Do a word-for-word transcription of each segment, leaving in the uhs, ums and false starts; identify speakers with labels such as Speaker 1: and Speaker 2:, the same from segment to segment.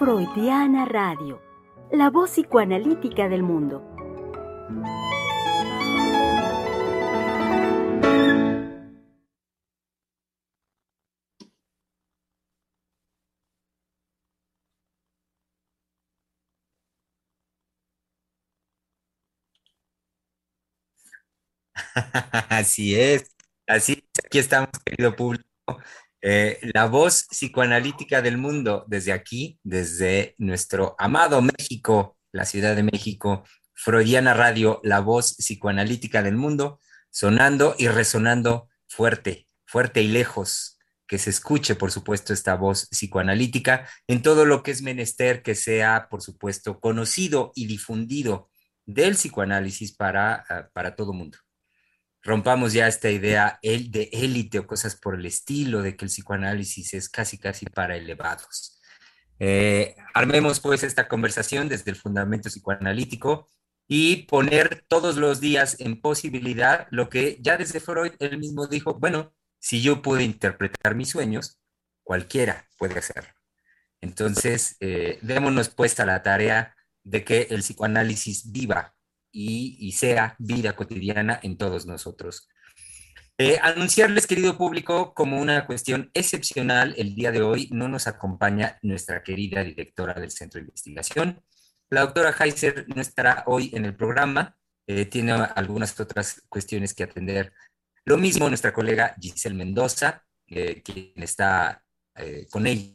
Speaker 1: Freudiana Radio, la voz psicoanalítica del mundo.
Speaker 2: Así es, así es. Aquí estamos, querido público. Eh, la voz psicoanalítica del mundo, desde aquí, desde nuestro amado México, la Ciudad de México, Freudiana Radio, la voz psicoanalítica del mundo, sonando y resonando fuerte, fuerte y lejos, que se escuche, por supuesto, esta voz psicoanalítica en todo lo que es menester que sea, por supuesto, conocido y difundido del psicoanálisis para, uh, para todo mundo. Rompamos ya esta idea el de élite o cosas por el estilo, de que el psicoanálisis es casi, casi para elevados. Eh, armemos pues esta conversación desde el fundamento psicoanalítico y poner todos los días en posibilidad lo que ya desde Freud él mismo dijo, bueno, si yo puedo interpretar mis sueños, cualquiera puede hacerlo. Entonces, eh, démonos pues a la tarea de que el psicoanálisis viva y, y sea vida cotidiana en todos nosotros. Eh, anunciarles, querido público, como una cuestión excepcional, el día de hoy no nos acompaña nuestra querida directora del Centro de Investigación. La doctora Heiser no estará hoy en el programa, eh, tiene algunas otras cuestiones que atender. Lo mismo nuestra colega Giselle Mendoza, eh, quien está eh, con ella,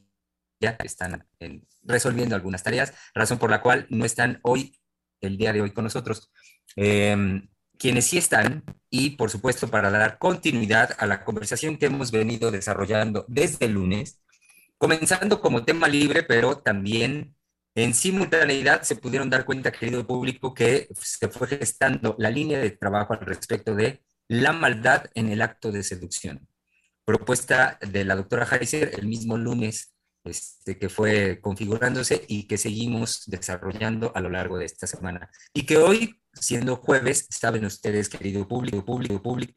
Speaker 2: están en, resolviendo algunas tareas, razón por la cual no están hoy, el día de hoy con nosotros. Eh, quienes sí están, y por supuesto para dar continuidad a la conversación que hemos venido desarrollando desde el lunes, comenzando como tema libre, pero también en simultaneidad se pudieron dar cuenta, querido público, que se fue gestando la línea de trabajo al respecto de la maldad en el acto de seducción. Propuesta de la doctora Heiser el mismo lunes, este, que fue configurándose y que seguimos desarrollando a lo largo de esta semana. Y que hoy, siendo jueves, saben ustedes, querido público, público, público,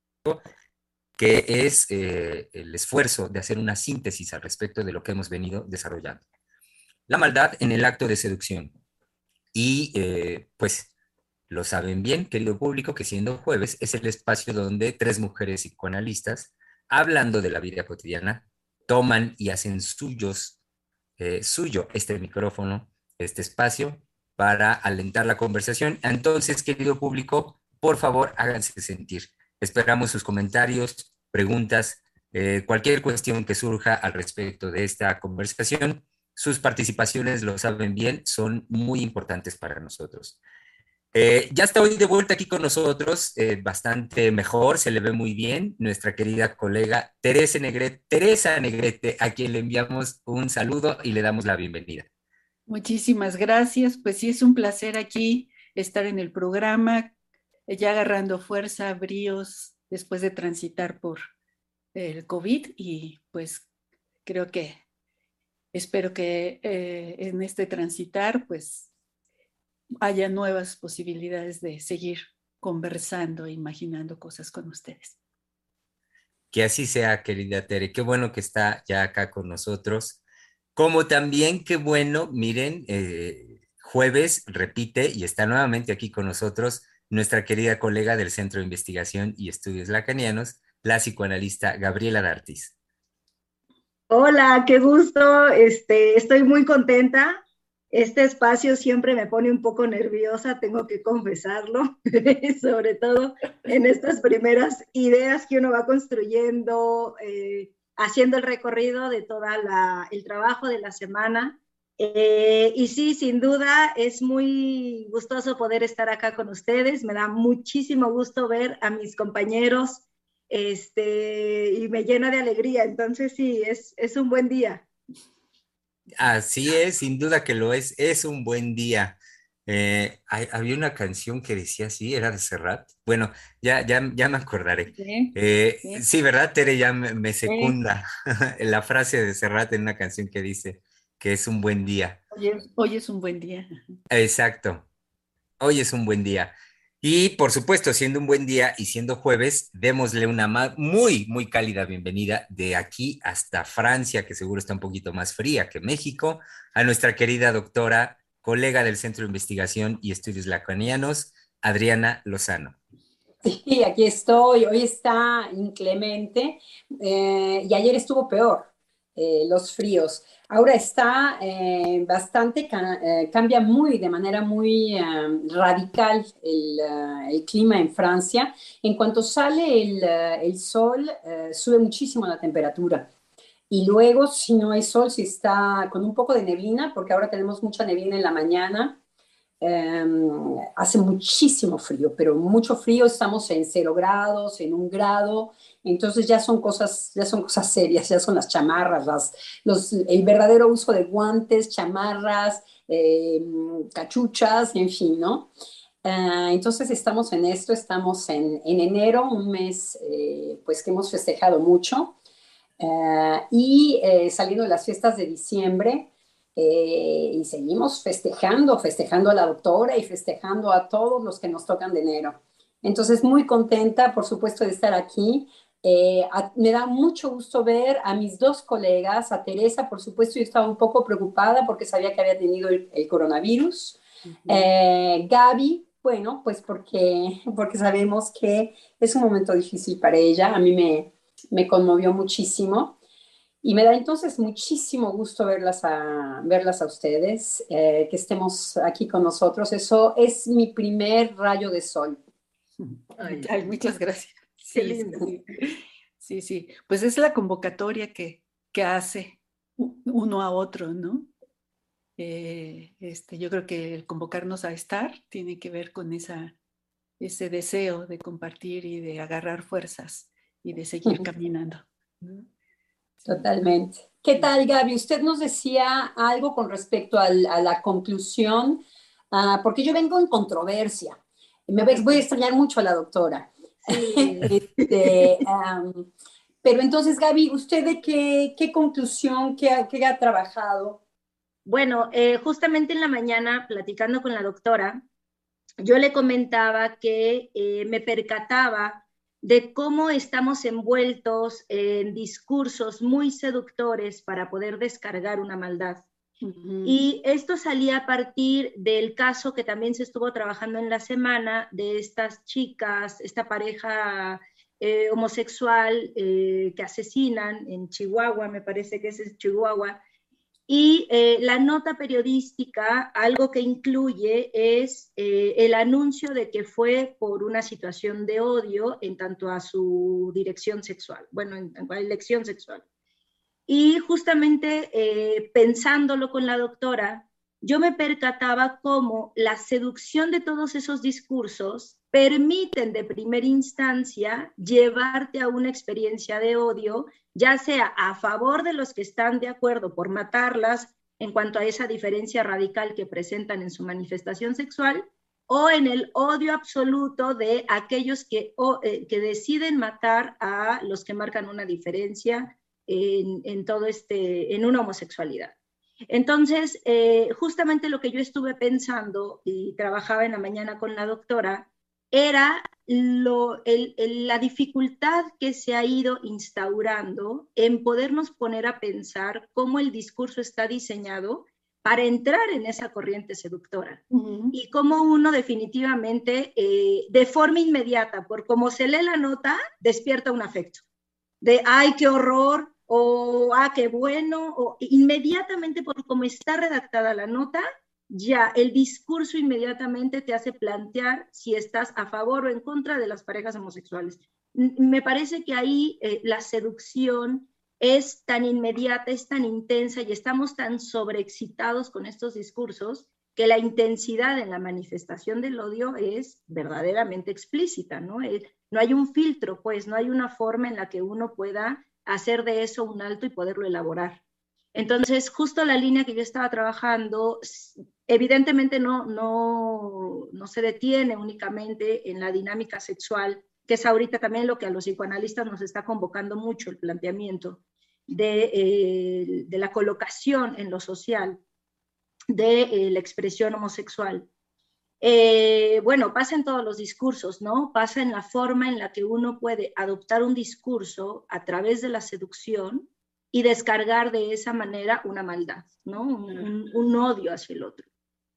Speaker 2: que es eh, el esfuerzo de hacer una síntesis al respecto de lo que hemos venido desarrollando. La maldad en el acto de seducción. Y eh, pues lo saben bien, querido público, que siendo jueves es el espacio donde tres mujeres psicoanalistas, hablando de la vida cotidiana, toman y hacen suyos, eh, suyo este micrófono, este espacio, para alentar la conversación. Entonces, querido público, por favor, háganse sentir. Esperamos sus comentarios, preguntas, eh, cualquier cuestión que surja al respecto de esta conversación. Sus participaciones, lo saben bien, son muy importantes para nosotros. Eh, ya está hoy de vuelta aquí con nosotros, eh, bastante mejor, se le ve muy bien, nuestra querida colega Teresa Negrete, Teresa Negrete, a quien le enviamos un saludo y le damos la bienvenida.
Speaker 3: Muchísimas gracias. Pues sí, es un placer aquí estar en el programa, ya agarrando fuerza, bríos, después de transitar por el COVID y pues creo que, espero que eh, en este transitar pues haya nuevas posibilidades de seguir conversando e imaginando cosas con ustedes.
Speaker 2: Que así sea, querida Tere, qué bueno que está ya acá con nosotros. Como también qué bueno, miren, eh, jueves repite y está nuevamente aquí con nosotros nuestra querida colega del Centro de Investigación y Estudios Lacanianos, la psicoanalista Gabriela D'Artis.
Speaker 4: Hola, qué gusto. Este, estoy muy contenta. Este espacio siempre me pone un poco nerviosa, tengo que confesarlo, sobre todo en estas primeras ideas que uno va construyendo, eh, haciendo el recorrido de todo el trabajo de la semana. Eh, y sí, sin duda es muy gustoso poder estar acá con ustedes. Me da muchísimo gusto ver a mis compañeros este, y me llena de alegría. Entonces sí, es, es un buen día.
Speaker 2: Así es, sin duda que lo es, es un buen día. Eh, hay- había una canción que decía así, era de Serrat. Bueno, ya, ya, ya me acordaré.
Speaker 3: Sí,
Speaker 2: Eh,
Speaker 3: sí,
Speaker 2: sí, ¿verdad, Tere? Ya me, me
Speaker 3: sí.
Speaker 2: secunda la frase de Serrat en una canción que dice que es un buen día.
Speaker 3: Hoy es, hoy es un buen día.
Speaker 2: Exacto, hoy es un buen día. Y por supuesto, siendo un buen día y siendo jueves, démosle una ma- muy, muy cálida bienvenida de aquí hasta Francia, que seguro está un poquito más fría que México, a nuestra querida doctora, colega del Centro de Investigación y Estudios Lacanianos, Adriana Lozano.
Speaker 5: Sí, aquí estoy. Hoy está inclemente eh, y ayer estuvo peor, eh, los fríos. Ahora está eh, bastante, ca- eh, cambia muy, de manera muy eh, radical el, eh, el clima en Francia. En cuanto sale el, eh, el sol, eh, sube muchísimo la temperatura. Y luego, si no hay sol, si está con un poco de neblina, porque ahora tenemos mucha neblina en la mañana. Eh, hace muchísimo frío, pero mucho frío, estamos en cero grados, en un grado, entonces ya son cosas, ya son cosas serias, ya son las chamarras, las, los, el verdadero uso de guantes, chamarras, eh, cachuchas, en fin, ¿no? Uh, entonces estamos en esto, estamos en, en enero, un mes eh, pues que hemos festejado mucho, uh, y eh, saliendo de las fiestas de diciembre, eh, y seguimos festejando, festejando a la doctora y festejando a todos los que nos tocan de enero. Entonces, muy contenta, por supuesto, de estar aquí. Eh, a, me da mucho gusto ver a mis dos colegas, a Teresa, por supuesto, yo estaba un poco preocupada porque sabía que había tenido el, el coronavirus. Uh-huh. eh, Gaby, bueno, pues porque, porque sabemos que es un momento difícil para ella, a mí me, me conmovió muchísimo. Y me da entonces muchísimo gusto verlas a, verlas a ustedes, eh, que estemos aquí con nosotros. Eso es mi primer rayo de sol.
Speaker 3: Ay, ay, muchas gracias. Sí, qué lindo. Sí, sí, sí. Pues es la convocatoria que, que hace uno a otro, ¿no? Eh, este, yo creo que el convocarnos a estar tiene que ver con esa, ese deseo de compartir y de agarrar fuerzas y de seguir caminando, ¿no?
Speaker 5: Totalmente. ¿Qué tal, Gaby? Usted nos decía algo con respecto al, a la conclusión, uh, porque yo vengo en controversia. Me voy, voy a extrañar mucho a la doctora. Sí. este, um, pero entonces, Gaby, ¿usted de qué, qué conclusión, qué, qué ha trabajado?
Speaker 4: Bueno, eh, justamente en la mañana, platicando con la doctora, yo le comentaba que eh, me percataba de cómo estamos envueltos en discursos muy seductores para poder descargar una maldad. Uh-huh. Y esto salía a partir del caso que también se estuvo trabajando en la semana de estas chicas, esta pareja eh, homosexual eh, que asesinan en Chihuahua, me parece que es Chihuahua. Y eh, la nota periodística, algo que incluye es eh, el anuncio de que fue por una situación de odio en tanto a su dirección sexual, bueno, en tanto a elección sexual. Y justamente eh, pensándolo con la doctora, yo me percataba cómo la seducción de todos esos discursos permiten de primera instancia llevarte a una experiencia de odio, ya sea a favor de los que están de acuerdo por matarlas en cuanto a esa diferencia radical que presentan en su manifestación sexual, o en el odio absoluto de aquellos que, o, eh, que deciden matar a los que marcan una diferencia en, en todo este, en una homosexualidad. Entonces, eh, justamente lo que yo estuve pensando y trabajaba en la mañana con la doctora era lo, el, el, la dificultad que se ha ido instaurando en podernos poner a pensar cómo el discurso está diseñado para entrar en esa corriente seductora. Uh-huh. Y cómo uno definitivamente, eh, de forma inmediata, por cómo se lee la nota, despierta un afecto. De, ay, qué horror, o, ah, qué bueno, o inmediatamente por cómo está redactada la nota, ya el discurso inmediatamente te hace plantear si estás a favor o en contra de las parejas homosexuales. Me parece que ahí eh, la seducción es tan inmediata, es tan intensa y estamos tan sobreexcitados con estos discursos que la intensidad en la manifestación del odio es verdaderamente explícita, ¿no? No hay un filtro, pues, no hay una forma en la que uno pueda hacer de eso un alto y poderlo elaborar. Entonces, justo la línea que yo estaba trabajando, evidentemente no, no, no se detiene únicamente en la dinámica sexual, que es ahorita también lo que a los psicoanalistas nos está convocando mucho, el planteamiento de, eh, de la colocación en lo social de eh, la expresión homosexual. Eh, bueno, pasa en todos los discursos, ¿no? Pasa en la forma en la que uno puede adoptar un discurso a través de la seducción y descargar de esa manera una maldad, ¿no? Un, un, un odio hacia el otro.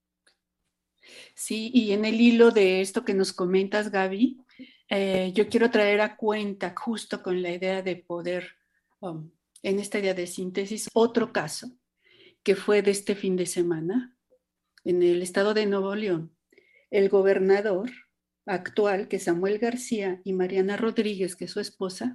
Speaker 3: Sí, y en el hilo de esto que nos comentas, Gaby, eh, yo quiero traer a cuenta, justo con la idea de poder, um, en esta idea de síntesis, otro caso que fue de este fin de semana en el estado de Nuevo León. El gobernador actual, que es Samuel García, y Mariana Rodríguez, que es su esposa,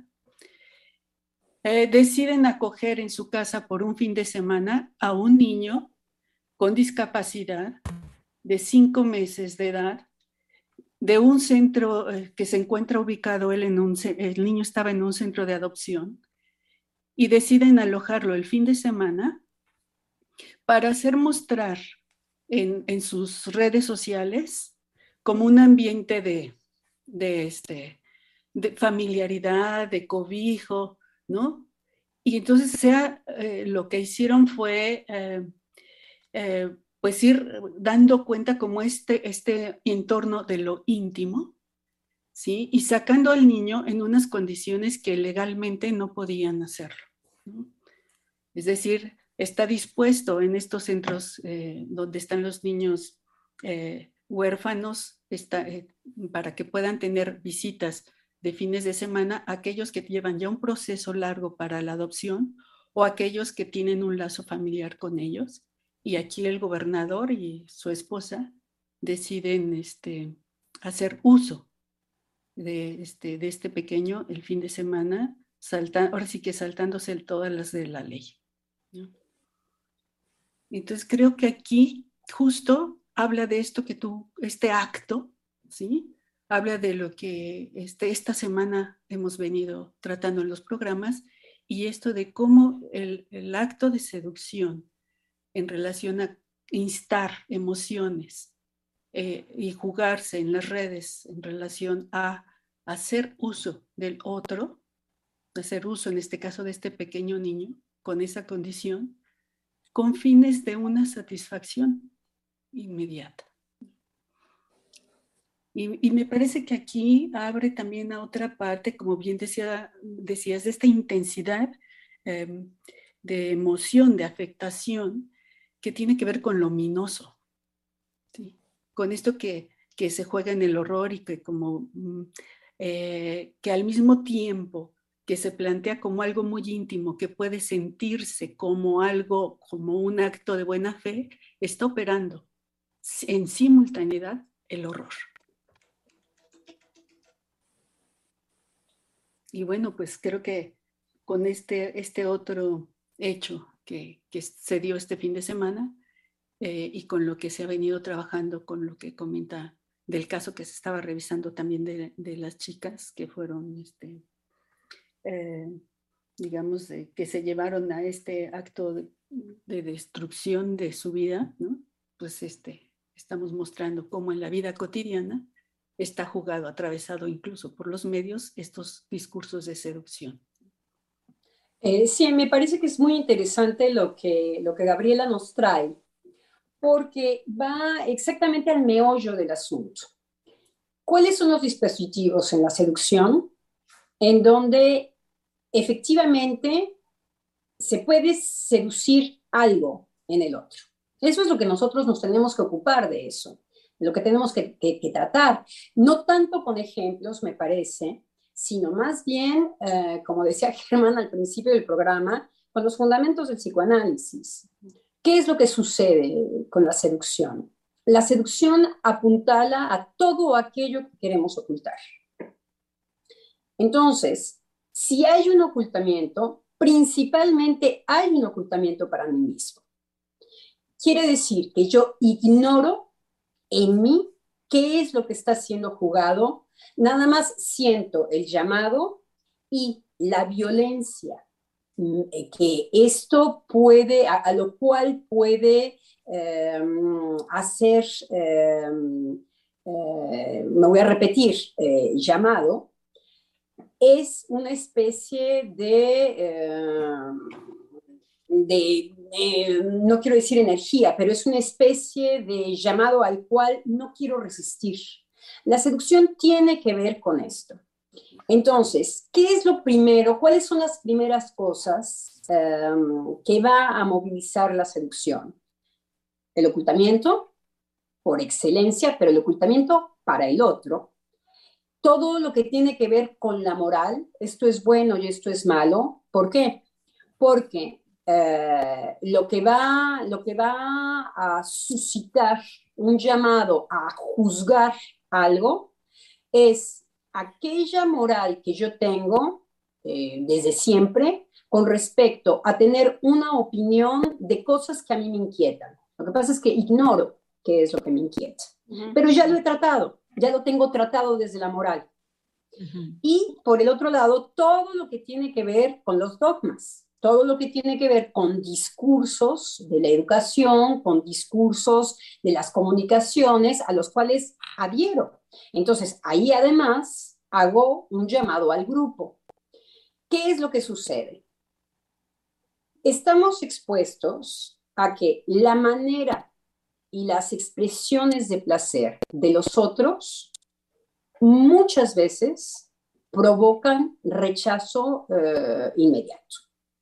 Speaker 3: eh, deciden acoger en su casa por un fin de semana a un niño con discapacidad de cinco meses de edad, de un centro eh, que se encuentra ubicado, él en un, el niño estaba en un centro de adopción, y deciden alojarlo el fin de semana para hacer mostrar en, en sus redes sociales como un ambiente de, de, este, de familiaridad, de cobijo, ¿no? Y entonces sea, eh, lo que hicieron fue eh, eh, pues ir dando cuenta como este, este entorno de lo íntimo, ¿sí? Y sacando al niño en unas condiciones que legalmente no podían hacerlo, ¿no? Es decir, está dispuesto en estos centros eh, donde están los niños eh, huérfanos, está, eh, para que puedan tener visitas de fines de semana, aquellos que llevan ya un proceso largo para la adopción o aquellos que tienen un lazo familiar con ellos. Y aquí el gobernador y su esposa deciden este, hacer uso de este, de este pequeño el fin de semana, salta, ahora sí que saltándose todas las de la ley, ¿no? Entonces creo que aquí justo habla de esto que tú, este acto, ¿sí? Habla de lo que este, esta semana hemos venido tratando en los programas y esto de cómo el, el acto de seducción en relación a instar emociones eh, y jugarse en las redes en relación a hacer uso del otro, hacer uso en este caso de este pequeño niño con esa condición, con fines de una satisfacción inmediata. Y, y me parece que aquí abre también a otra parte, como bien decía, decías, de esta intensidad eh, de emoción, de afectación, que tiene que ver con lo ominoso, ¿sí? Con esto que, que se juega en el horror y que como eh, que al mismo tiempo que se plantea como algo muy íntimo, que puede sentirse como algo, como un acto de buena fe, está operando en simultaneidad el horror. Y bueno, pues creo que con este, este otro hecho que, que se dio este fin de semana eh, y con lo que se ha venido trabajando, con lo que comenta del caso que se estaba revisando también de, de las chicas que fueron, este, eh, digamos, de, que se llevaron a este acto de, de destrucción de su vida, ¿no? Pues este, estamos mostrando cómo en la vida cotidiana está jugado, atravesado incluso por los medios, estos discursos de seducción.
Speaker 5: Eh, sí, me parece que es muy interesante lo que, lo que Gabriela nos trae, porque va exactamente al meollo del asunto. ¿Cuáles son los dispositivos en la seducción en donde efectivamente se puede seducir algo en el otro? Eso es lo que nosotros nos tenemos que ocupar de eso, lo que tenemos que, que, que tratar, no tanto con ejemplos, me parece, sino más bien, eh, como decía Germán al principio del programa, con los fundamentos del psicoanálisis. ¿Qué es lo que sucede con la seducción? La seducción apuntala a todo aquello que queremos ocultar. Entonces, si hay un ocultamiento, principalmente hay un ocultamiento para mí mismo. Quiere decir que yo ignoro en mí qué es lo que está siendo jugado, nada más siento el llamado y la violencia que esto puede, a, a lo cual puede eh, hacer, eh, eh, me voy a repetir, eh, llamado, es una especie de, eh, de, de, no quiero decir energía, pero es una especie de llamado al cual no quiero resistir. La seducción tiene que ver con esto. Entonces, ¿qué es lo primero? ¿Cuáles son las primeras cosas um, que va a movilizar la seducción? El ocultamiento, por excelencia, pero el ocultamiento para el otro. Todo lo que tiene que ver con la moral, esto es bueno y esto es malo. ¿Por qué? Porque eh, lo, que va, lo que va a suscitar un llamado a juzgar algo es aquella moral que yo tengo eh, desde siempre con respecto a tener una opinión de cosas que a mí me inquietan. Lo que pasa es que ignoro qué es lo que me inquieta. Uh-huh. Pero ya lo he tratado, ya lo tengo tratado desde la moral. Uh-huh. Y por el otro lado, todo lo que tiene que ver con los dogmas, todo lo que tiene que ver con discursos de la educación, con discursos de las comunicaciones a los cuales adhiero. Entonces, ahí además hago un llamado al grupo. ¿Qué es lo que sucede? Estamos expuestos a que la manera y las expresiones de placer de los otros muchas veces provocan rechazo eh, inmediato.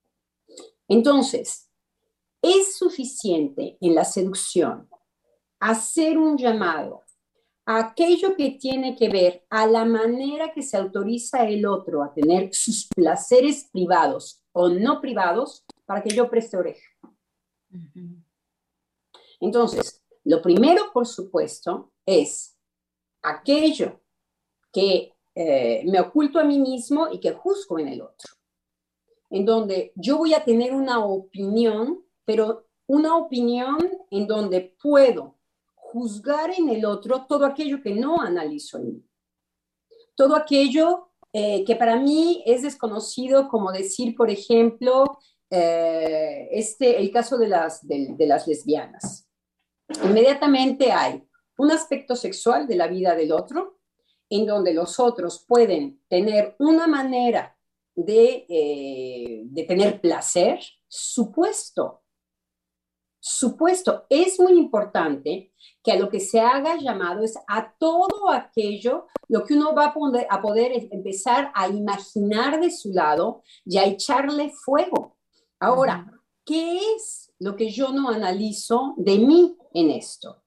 Speaker 5: Entonces, es suficiente en la seducción hacer un llamado a aquello que tiene que ver a la manera que se autoriza el otro a tener sus placeres privados o no privados para que yo preste oreja. Uh-huh. Entonces, lo primero, por supuesto, es aquello que eh, me oculto a mí mismo y que juzgo en el otro, en donde yo voy a tener una opinión, pero una opinión en donde puedo juzgar en el otro todo aquello que no analizo en mí, todo aquello eh, que para mí es desconocido, como decir, por ejemplo, eh, este, el caso de las, de, de las lesbianas. Inmediatamente hay un aspecto sexual de la vida del otro, en donde los otros pueden tener una manera de, eh, de tener placer, supuesto. Supuesto, es muy importante que a lo que se haga llamado es a todo aquello, lo que uno va a poder, a poder empezar a imaginar de su lado y a echarle fuego. Ahora, uh-huh. ¿Qué es lo que yo no analizo de mí en esto?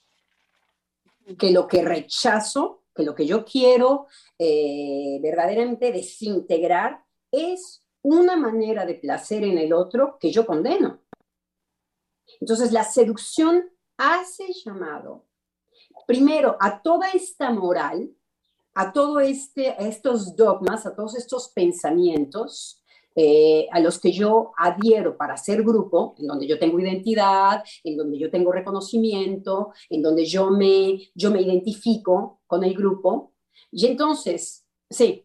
Speaker 5: Que lo que rechazo, que lo que yo quiero eh, verdaderamente desintegrar es una manera de placer en el otro que yo condeno. Entonces, la seducción hace llamado, primero, a toda esta moral, a todos este, estos dogmas, a todos estos pensamientos eh, a los que yo adhiero para ser grupo, en donde yo tengo identidad, en donde yo tengo reconocimiento, en donde yo me, yo me identifico con el grupo. Y entonces, sí.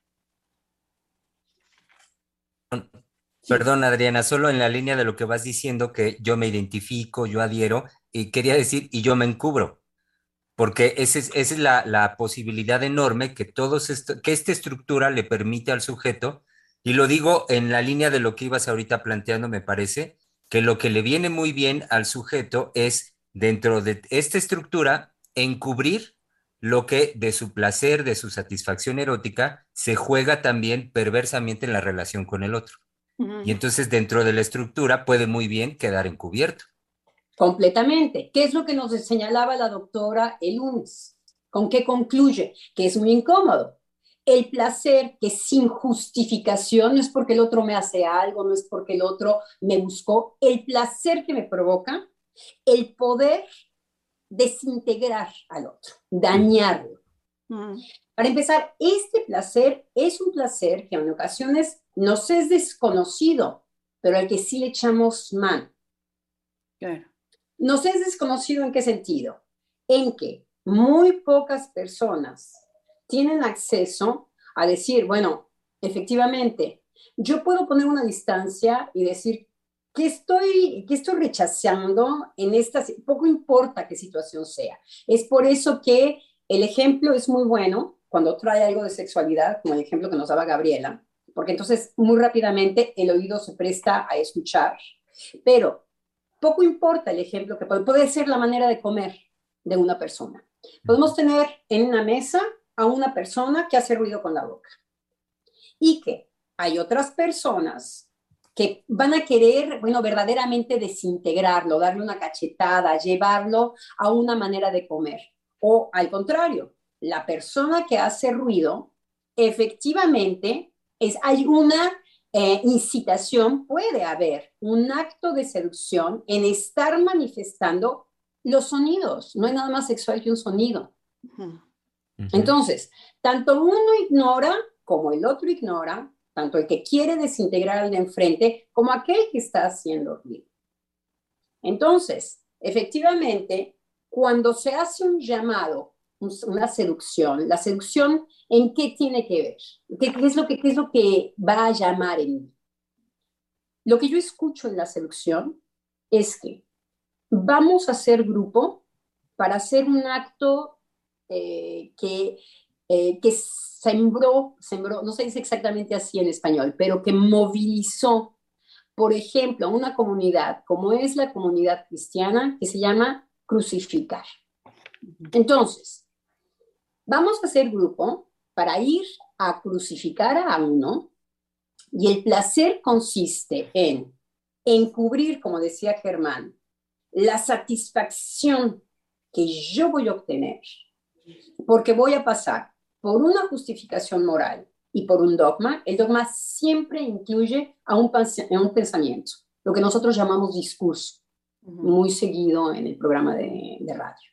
Speaker 2: Perdón, Adriana, solo en la línea de lo que vas diciendo, que yo me identifico, yo adhiero, y quería decir, y yo me encubro, porque esa es, esa es la, la posibilidad enorme que, todos esto, que esta estructura le permite al sujeto, y lo digo en la línea de lo que ibas ahorita planteando, me parece, que lo que le viene muy bien al sujeto es, dentro de esta estructura, encubrir lo que de su placer, de su satisfacción erótica, se juega también perversamente en la relación con el otro. Y entonces dentro de la estructura puede muy bien quedar encubierto.
Speaker 5: Completamente. ¿Qué es lo que nos señalaba la doctora el lunes? ¿Con qué concluye? Que es muy incómodo. El placer que sin justificación, no es porque el otro me hace algo, no es porque el otro me buscó, el placer que me provoca, el poder desintegrar al otro, dañarlo. Mm. Para empezar, este placer es un placer que en ocasiones nos es desconocido, pero al que sí le echamos mano. Claro. Nos es desconocido ¿en qué sentido? En que muy pocas personas tienen acceso a decir, bueno, efectivamente, yo puedo poner una distancia y decir que estoy, que estoy rechazando en esta, poco importa qué situación sea. Es por eso que el ejemplo es muy bueno cuando trae algo de sexualidad, como el ejemplo que nos daba Gabriela, porque entonces muy rápidamente el oído se presta a escuchar, pero poco importa el ejemplo que puede, puede ser la manera de comer de una persona. Podemos tener en una mesa a una persona que hace ruido con la boca y que hay otras personas que van a querer, bueno, verdaderamente desintegrarlo, darle una cachetada, llevarlo a una manera de comer. O al contrario, la persona que hace ruido, efectivamente, es, hay una eh, incitación, puede haber un acto de seducción en estar manifestando los sonidos. No hay nada más sexual que un sonido.
Speaker 3: Ujú.
Speaker 5: Entonces, tanto uno ignora como el otro ignora, tanto el que quiere desintegrar al de enfrente como aquel que está haciendo ruido. Entonces, efectivamente, cuando se hace un llamado, una seducción, la seducción, ¿en qué tiene que ver? ¿Qué, qué es lo que, qué es lo que va a llamar en mí? Lo que yo escucho en la seducción es que vamos a hacer grupo para hacer un acto eh, que, eh, que sembró, sembró, no se dice exactamente así en español, pero que movilizó, por ejemplo, a una comunidad como es la comunidad cristiana que se llama crucificar. Entonces, vamos a hacer grupo para ir a crucificar a uno y el placer consiste en encubrir, como decía Germán, la satisfacción que yo voy a obtener, porque voy a pasar por una justificación moral y por un dogma. El dogma siempre incluye a un, a un pensamiento, lo que nosotros llamamos discurso, uh-huh. muy seguido en el programa de, de radio.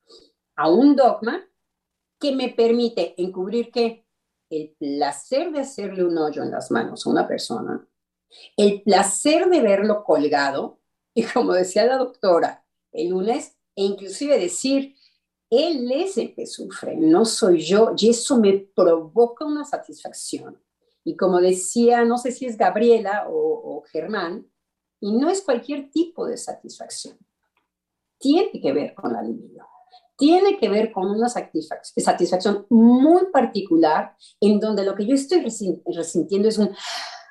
Speaker 5: A un dogma que me permite encubrir que el placer de hacerle un hoyo en las manos a una persona, el placer de verlo colgado, y como decía la doctora el lunes, e inclusive decir, él es el que sufre, no soy yo, y eso me provoca una satisfacción. Y como decía, no sé si es Gabriela o, o Germán, y no es cualquier tipo de satisfacción. Tiene que ver con la libido. Tiene que ver con una satisfac- satisfacción muy particular, en donde lo que yo estoy resintiendo es un...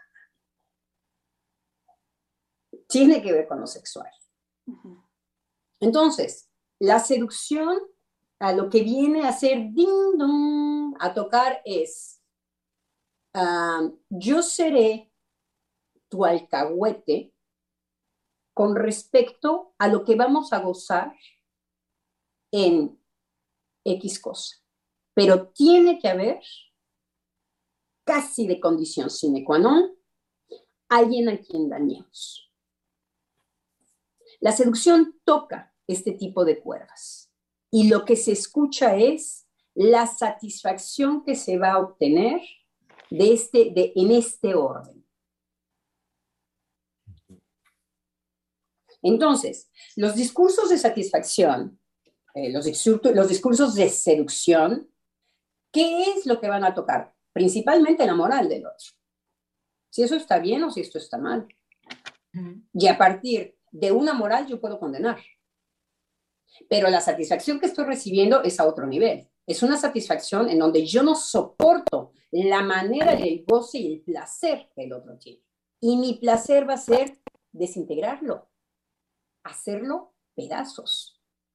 Speaker 5: Tiene que ver con lo sexual. Uh-huh. Entonces, la seducción a lo que viene a hacer ding dong, a tocar es, uh, yo seré tu alcahuete con respecto a lo que vamos a gozar en X cosa. Pero tiene que haber, casi de condición sine qua non, alguien a quien dañemos. La seducción toca este tipo de cuerdas y lo que se escucha es la satisfacción que se va a obtener de este, de, en este orden. Entonces, los discursos de satisfacción, eh, los, discursos, los discursos de seducción, ¿qué es lo que van a tocar? Principalmente la moral del otro. Si eso está bien o si esto está mal. Uh-huh. Y a partir de una moral yo puedo condenar. Pero la satisfacción que estoy recibiendo es a otro nivel. Es una satisfacción en donde yo no soporto la manera del goce y el placer que el otro tiene. Y mi placer va a ser desintegrarlo, hacerlo pedazos.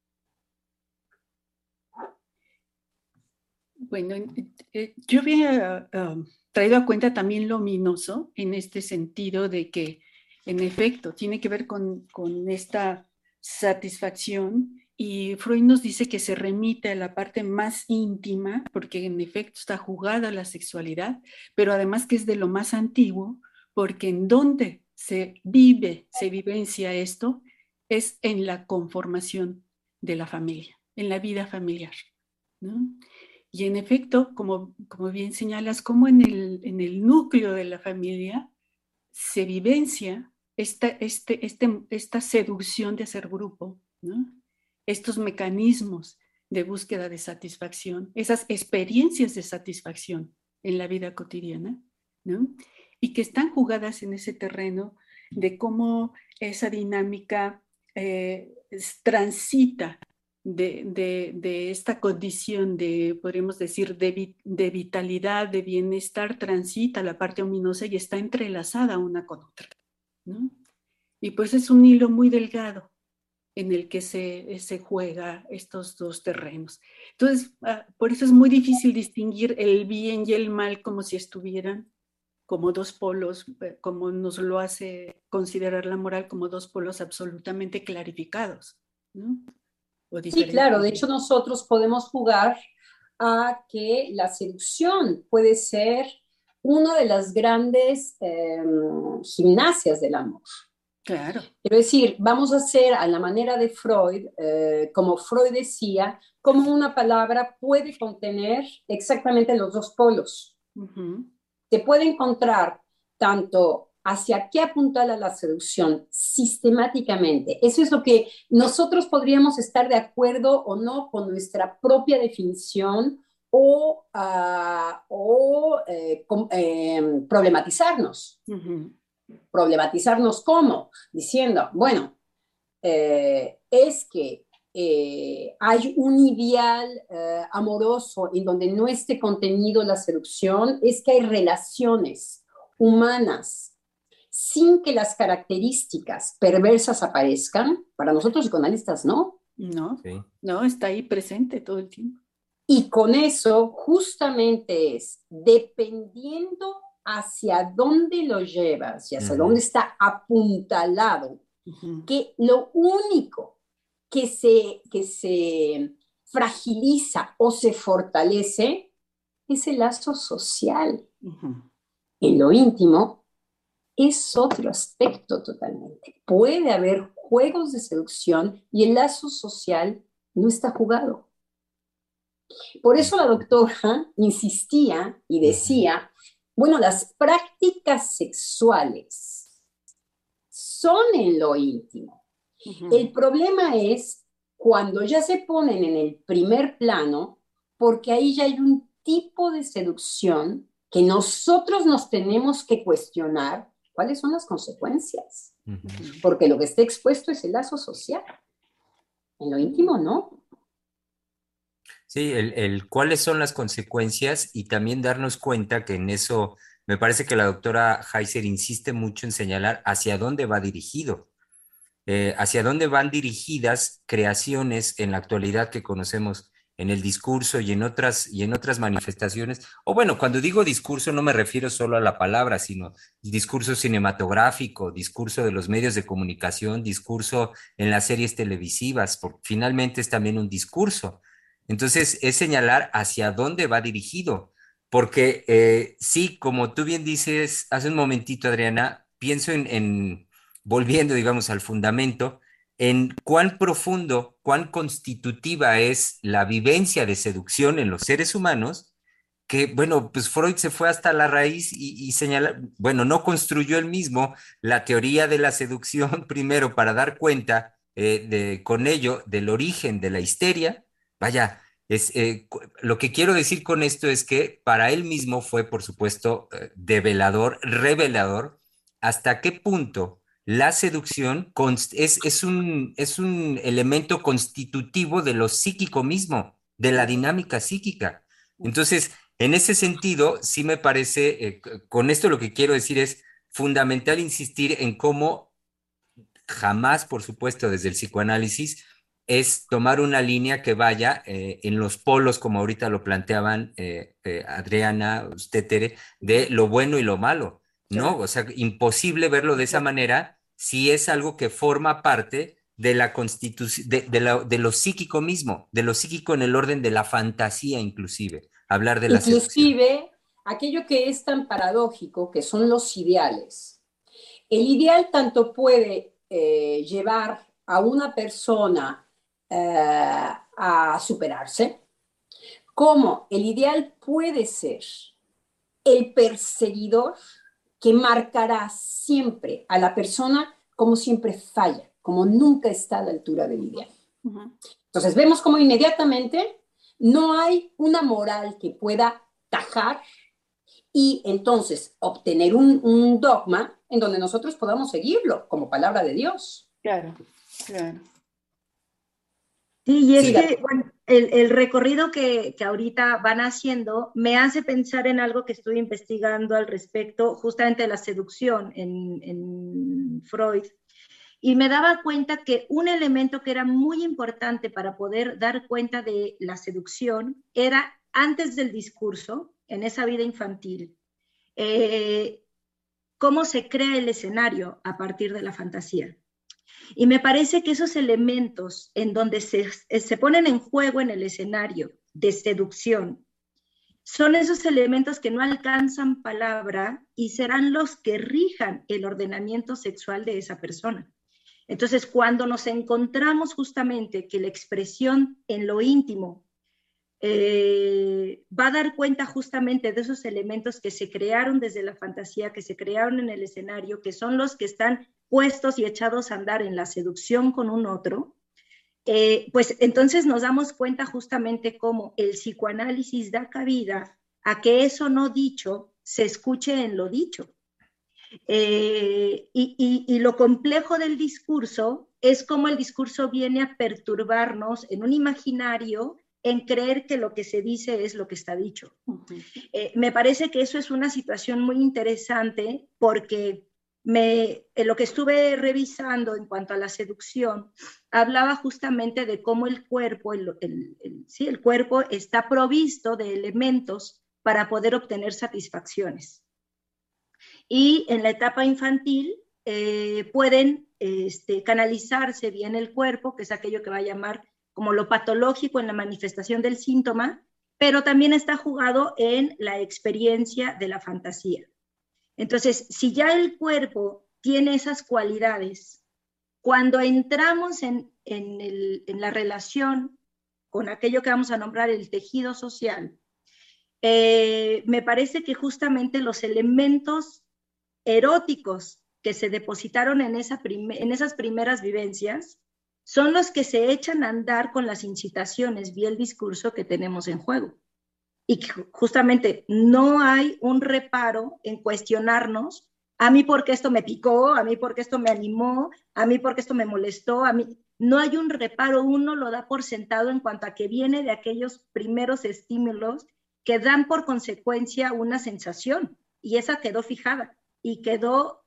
Speaker 3: Bueno, eh, yo había uh, traído a cuenta también lo ominoso en este sentido de que, en efecto, tiene que ver con, con esta satisfacción, y Freud nos dice que se remite a la parte más íntima, porque en efecto está jugada la sexualidad, pero además que es de lo más antiguo, porque en donde se vive, se vivencia esto, es en la conformación de la familia, en la vida familiar, ¿no? Y en efecto, como, como bien señalas, como en el, en el núcleo de la familia se vivencia esta, este, este, esta seducción de hacer grupo, ¿no? Estos mecanismos de búsqueda de satisfacción, esas experiencias de satisfacción en la vida cotidiana, ¿no? Y que están jugadas en ese terreno de cómo esa dinámica eh, transita de, de, de esta condición de, podríamos decir, de, de vitalidad, de bienestar, transita la parte ominosa y está entrelazada una con otra, ¿no? Y pues es un hilo muy delgado en el que se, se juega estos dos terrenos. Entonces, por eso es muy difícil distinguir el bien y el mal como si estuvieran como dos polos, como nos lo hace considerar la moral, como dos polos absolutamente clarificados, ¿no? O
Speaker 5: sí, claro, de hecho nosotros podemos jugar a que la seducción puede ser una de las grandes eh, gimnasias del amor.
Speaker 3: Claro.
Speaker 5: Quiero decir, vamos a hacer a la manera de Freud, eh, como Freud decía, cómo una palabra puede contener exactamente los dos polos.
Speaker 3: Uh-huh.
Speaker 5: Se puede encontrar tanto hacia qué apuntala la seducción sistemáticamente. Eso es lo que nosotros podríamos estar de acuerdo o no con nuestra propia definición o, uh, o eh, com, eh, problematizarnos.
Speaker 3: Uh-huh.
Speaker 5: Problematizarnos ¿cómo? Diciendo, bueno, eh, es que eh, hay un ideal eh, amoroso en donde no esté contenido la seducción, es que hay relaciones humanas sin que las características perversas aparezcan. Para nosotros psicoanalistas, ¿no?
Speaker 3: No, sí. No, está ahí presente todo el tiempo.
Speaker 5: Y con eso justamente es, dependiendo hacia dónde lo llevas y hacia uh-huh. dónde está apuntalado, uh-huh. que lo único que se, que se fragiliza o se fortalece es el lazo social. Uh-huh. En lo íntimo es otro aspecto totalmente. Puede haber juegos de seducción y el lazo social no está jugado. Por eso la doctora insistía y decía, bueno, las prácticas sexuales son en lo íntimo. Uh-huh. El problema es cuando ya se ponen en el primer plano, porque ahí ya hay un tipo de seducción que nosotros nos tenemos que cuestionar cuáles son las consecuencias. Uh-huh. Porque lo que está expuesto es el lazo social. En lo íntimo, ¿no?
Speaker 2: Sí, el, el cuáles son las consecuencias y también darnos cuenta que en eso me parece que la doctora Heiser insiste mucho en señalar hacia dónde va dirigido, eh, hacia dónde van dirigidas creaciones en la actualidad que conocemos en el discurso y en otras, y en otras manifestaciones. O bueno, cuando digo discurso no me refiero solo a la palabra, sino discurso cinematográfico, discurso de los medios de comunicación, discurso en las series televisivas, porque finalmente es también un discurso. Entonces, es señalar hacia dónde va dirigido, porque eh, sí, como tú bien dices hace un momentito, Adriana, pienso en, en, volviendo, digamos, al fundamento, en cuán profundo, cuán constitutiva es la vivencia de seducción en los seres humanos, que, bueno, pues Freud se fue hasta la raíz y, y señala, bueno, no construyó él mismo la teoría de la seducción primero para dar cuenta eh, de, con ello del origen de la histeria. Vaya, es, eh, lo que quiero decir con esto es que para él mismo fue, por supuesto, eh, develador, revelador, hasta qué punto la seducción es, es, un, es un elemento constitutivo de lo psíquico mismo, de la dinámica psíquica. Entonces, en ese sentido, sí me parece, eh, con esto lo que quiero decir es fundamental insistir en cómo jamás, por supuesto, desde el psicoanálisis, es tomar una línea que vaya eh, en los polos, como ahorita lo planteaban eh, eh, Adriana, usted, Tere, de lo bueno y lo malo, ¿no? Claro. O sea, imposible verlo de esa manera si es algo que forma parte de la constitución, de, de, la, de lo psíquico mismo, de lo psíquico en el orden de la fantasía inclusive, hablar de la
Speaker 5: Inclusive,
Speaker 2: seducción.
Speaker 5: Aquello que es tan paradójico, que son los ideales. El ideal tanto puede eh, llevar a una persona Uh, a superarse, como el ideal puede ser el perseguidor que marcará siempre a la persona como siempre falla, como nunca está a la altura del ideal. Uh-huh. Entonces vemos como inmediatamente no hay una moral que pueda tajar y entonces obtener un, un dogma en donde nosotros podamos seguirlo como palabra de Dios.
Speaker 3: Claro, claro.
Speaker 4: Sí, y es
Speaker 5: Sí,
Speaker 4: que, bueno, el, el recorrido que, que ahorita van haciendo me hace pensar en algo que estuve investigando al respecto, justamente de la seducción en, en Freud, y me daba cuenta que un elemento que era muy importante para poder dar cuenta de la seducción era antes del discurso, en esa vida infantil, eh, cómo se crea el escenario a partir de la fantasía. Y me parece que esos elementos en donde se, se ponen en juego en el escenario de seducción son esos elementos que no alcanzan palabra y serán los que rijan el ordenamiento sexual de esa persona. Entonces, cuando nos encontramos justamente que la expresión en lo íntimo eh, va a dar cuenta justamente de esos elementos que se crearon desde la fantasía, que se crearon en el escenario, que son los que están puestos y echados a andar en la seducción con un otro, eh, pues entonces nos damos cuenta justamente cómo el psicoanálisis da cabida a que eso no dicho se escuche en lo dicho. Eh, y, y, y lo complejo del discurso es cómo el discurso viene a perturbarnos en un imaginario, en creer que lo que se dice es lo que está dicho. Uh-huh. Eh, me parece que eso es una situación muy interesante porque me, en lo que estuve revisando en cuanto a la seducción, hablaba justamente de cómo el cuerpo, el, el, el, sí, el cuerpo está provisto de elementos para poder obtener satisfacciones. Y en la etapa infantil eh, pueden este, canalizarse bien el cuerpo, que es aquello que va a llamar como lo patológico en la manifestación del síntoma, pero también está jugado en la experiencia de la fantasía. Entonces, si ya el cuerpo tiene esas cualidades, cuando entramos en, en, el, en la relación con aquello que vamos a nombrar el tejido social, eh, me parece que justamente los elementos eróticos que se depositaron en, esa prime, en esas primeras vivencias son los que se echan a andar con las incitaciones vía el discurso que tenemos en juego. Y que justamente no hay un reparo en cuestionarnos, a mí porque esto me picó, a mí porque esto me animó, a mí porque esto me molestó, a mí no hay un reparo, uno lo da por sentado en cuanto a que viene de aquellos primeros estímulos que dan por consecuencia una sensación, y esa quedó fijada y quedó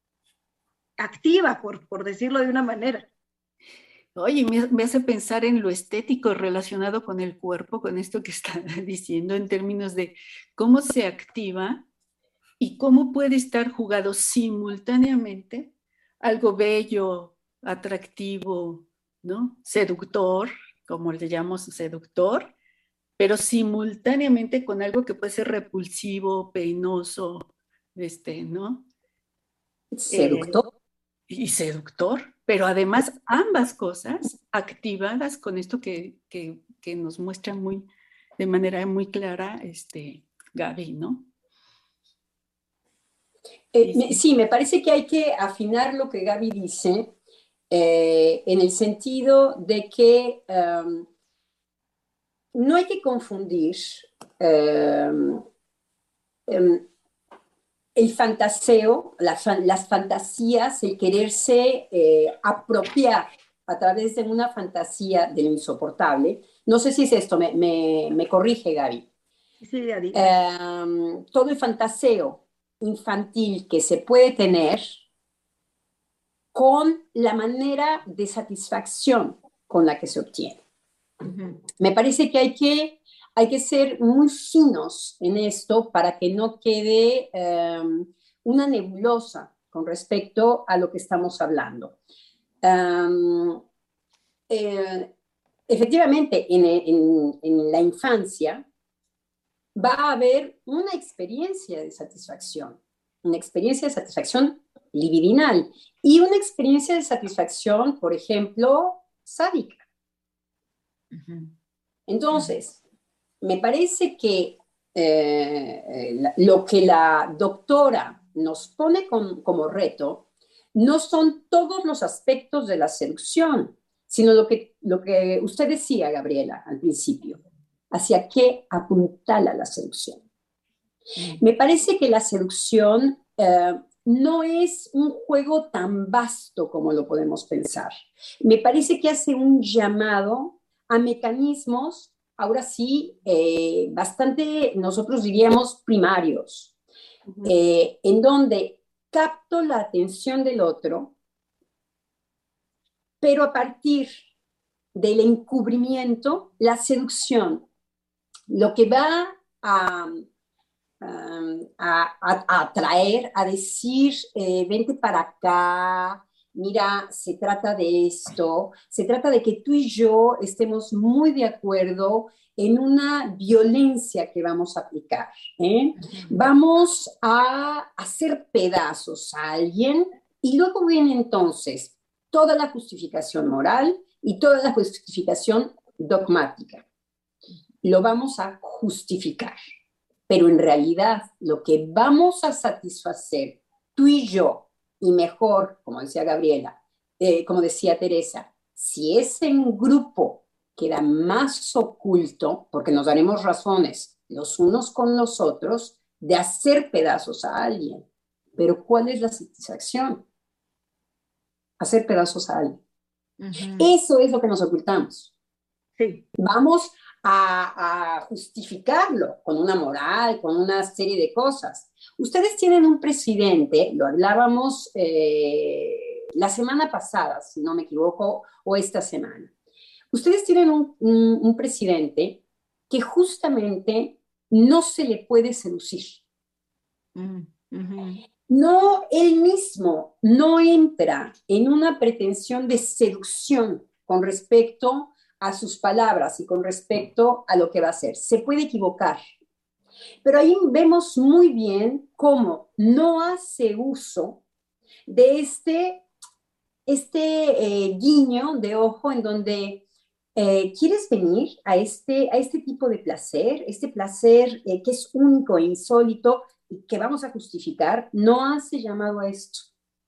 Speaker 4: activa, por, por decirlo de una manera.
Speaker 3: Oye, me, me hace pensar en lo estético relacionado con el cuerpo, con esto que está diciendo en términos de cómo se activa y cómo puede estar jugado simultáneamente algo bello, atractivo, ¿no? Seductor, como le llamamos seductor, pero simultáneamente con algo que puede ser repulsivo, peinoso, este, ¿no?
Speaker 5: Seductor.
Speaker 3: Eh, y seductor, pero además ambas cosas activadas con esto que, que, que nos muestra muy, de manera muy clara este, Gaby, ¿no?
Speaker 5: Eh, me, sí, me parece que hay que afinar lo que Gaby dice eh, en el sentido de que um, no hay que confundir um, um, el fantaseo, la, las fantasías, el quererse eh, apropiar a través de una fantasía de lo insoportable. No sé si es esto, me, me, me corrige Gaby.
Speaker 4: Sí, Gaby.
Speaker 5: Um, todo el fantaseo infantil que se puede tener con la manera de satisfacción con la que se obtiene. Uh-huh. Me parece que hay que Hay que ser muy finos en esto para que no quede um, una nebulosa con respecto a lo que estamos hablando. Um, eh, efectivamente, en, en, en la infancia va a haber una experiencia de satisfacción, una experiencia de satisfacción libidinal y una experiencia de satisfacción, por ejemplo, sádica. Uh-huh. Entonces, me parece que eh, lo que la doctora nos pone con, como reto no son todos los aspectos de la seducción, sino lo que, lo que usted decía, Gabriela, al principio, hacia qué apuntala la seducción. Me parece que la seducción eh, no es un juego tan vasto como lo podemos pensar. Me parece que hace un llamado a mecanismos, ahora sí, eh, bastante, nosotros diríamos primarios,
Speaker 3: Ujú.
Speaker 5: eh, en donde capto la atención del otro, pero a partir del encubrimiento, la seducción, lo que va a, um, a, a, a atraer, a decir, eh, vente para acá, mira, se trata de esto, se trata de que tú y yo estemos muy de acuerdo en una violencia que vamos a aplicar. ¿eh? Vamos a hacer pedazos a alguien y luego viene entonces toda la justificación moral y toda la justificación dogmática. Lo vamos a justificar, pero en realidad lo que vamos a satisfacer tú y yo, y mejor, como decía Gabriela, eh, como decía Teresa, si ese grupo queda más oculto, porque nos daremos razones los unos con los otros de hacer pedazos a alguien. Pero ¿cuál es la satisfacción? Hacer pedazos a alguien.
Speaker 4: Ujú.
Speaker 5: Eso es lo que nos ocultamos.
Speaker 4: Sí.
Speaker 5: Vamos a, a justificarlo con una moral, con una serie de cosas. Ustedes tienen un presidente, lo hablábamos eh, la semana pasada, si no me equivoco, o esta semana. Ustedes tienen un, un, un presidente que justamente no se le puede seducir.
Speaker 4: Mm, ujú.
Speaker 5: No, él mismo no entra en una pretensión de seducción con respecto a sus palabras y con respecto a lo que va a hacer. Se puede equivocar, pero ahí vemos muy bien cómo no hace uso de este, este eh, guiño de ojo en donde eh, quieres venir a este, a este tipo de placer, este placer eh, que es único e insólito y que vamos a justificar, no hace llamado a esto,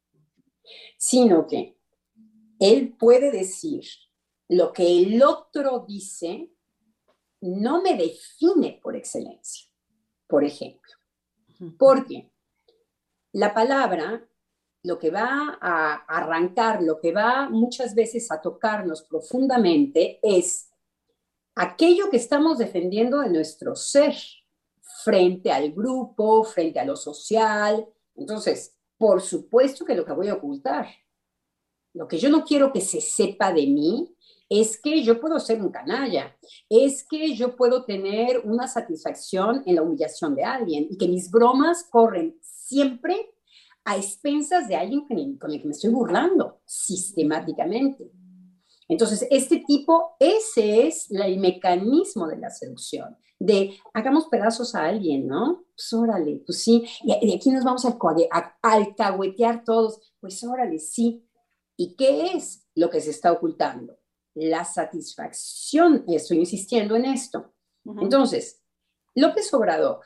Speaker 5: sino que él puede decir lo que el otro dice no me define por excelencia, por ejemplo. Porque la palabra, lo que va a arrancar, lo que va muchas veces a tocarnos profundamente es aquello que estamos defendiendo de nuestro ser frente al grupo, frente a lo social. Entonces, por supuesto que lo que voy a ocultar, lo que yo no quiero que se sepa de mí, es que yo puedo ser un canalla, es que yo puedo tener una satisfacción en la humillación de alguien y que mis bromas corren siempre a expensas de alguien con el que me estoy burlando sistemáticamente. Entonces, este tipo, ese es el mecanismo de la seducción, de hagamos pedazos a alguien, ¿no? Pues órale, pues sí, y de aquí nos vamos a, a, a alcahuetear todos, pues órale, sí. ¿Y qué es lo que se está ocultando? La satisfacción, estoy insistiendo en esto. Uh-huh. Entonces, López Obrador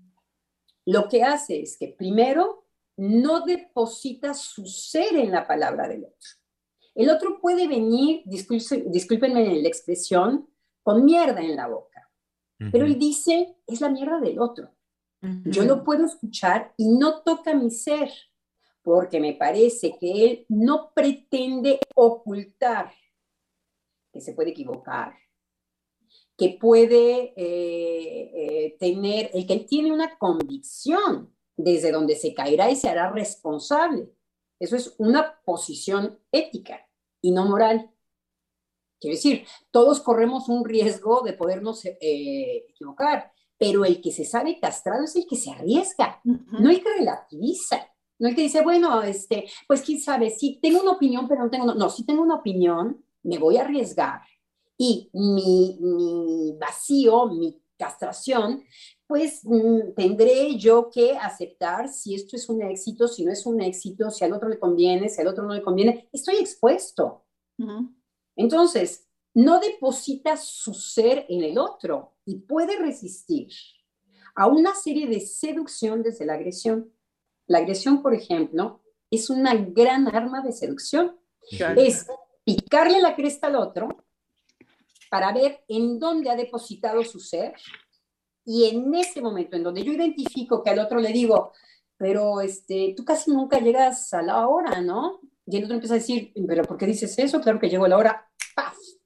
Speaker 5: lo que hace es que primero no deposita su ser en la palabra del otro. El otro puede venir, disculpen, discúlpenme la expresión, con mierda en la boca, uh-huh. pero él dice, es la mierda del otro. Uh-huh. Yo lo puedo escuchar y no toca mi ser, porque me parece que él no pretende ocultar que se puede equivocar, que puede eh, eh, tener, el que él tiene una convicción desde donde se caerá y se hará responsable. Eso es una posición ética y no moral. Quiero decir, todos corremos un riesgo de podernos eh, equivocar, pero el que se sabe castrado es el que se arriesga, uh-huh. no el que relativiza. No el que dice, bueno, este, pues quién sabe, sí, tengo una opinión, pero no tengo, no, no sí tengo una opinión, me voy a arriesgar. Y mi, mi vacío, mi castración, pues mmm, tendré yo que aceptar si esto es un éxito, si no es un éxito, si al otro le conviene, si al otro no le conviene. Estoy expuesto. Uh-huh. Entonces, no deposita su ser en el otro y puede resistir a una serie de seducción desde la agresión. La agresión, por ejemplo, es una gran arma de seducción. Claro. Es picarle la cresta al otro para ver en dónde ha depositado su ser y en ese momento en donde yo identifico que al otro le digo, pero este, tú casi nunca llegas a la hora, ¿no? Y el otro empieza a decir, pero ¿por qué dices eso? Claro que llego a la hora, ¡paf!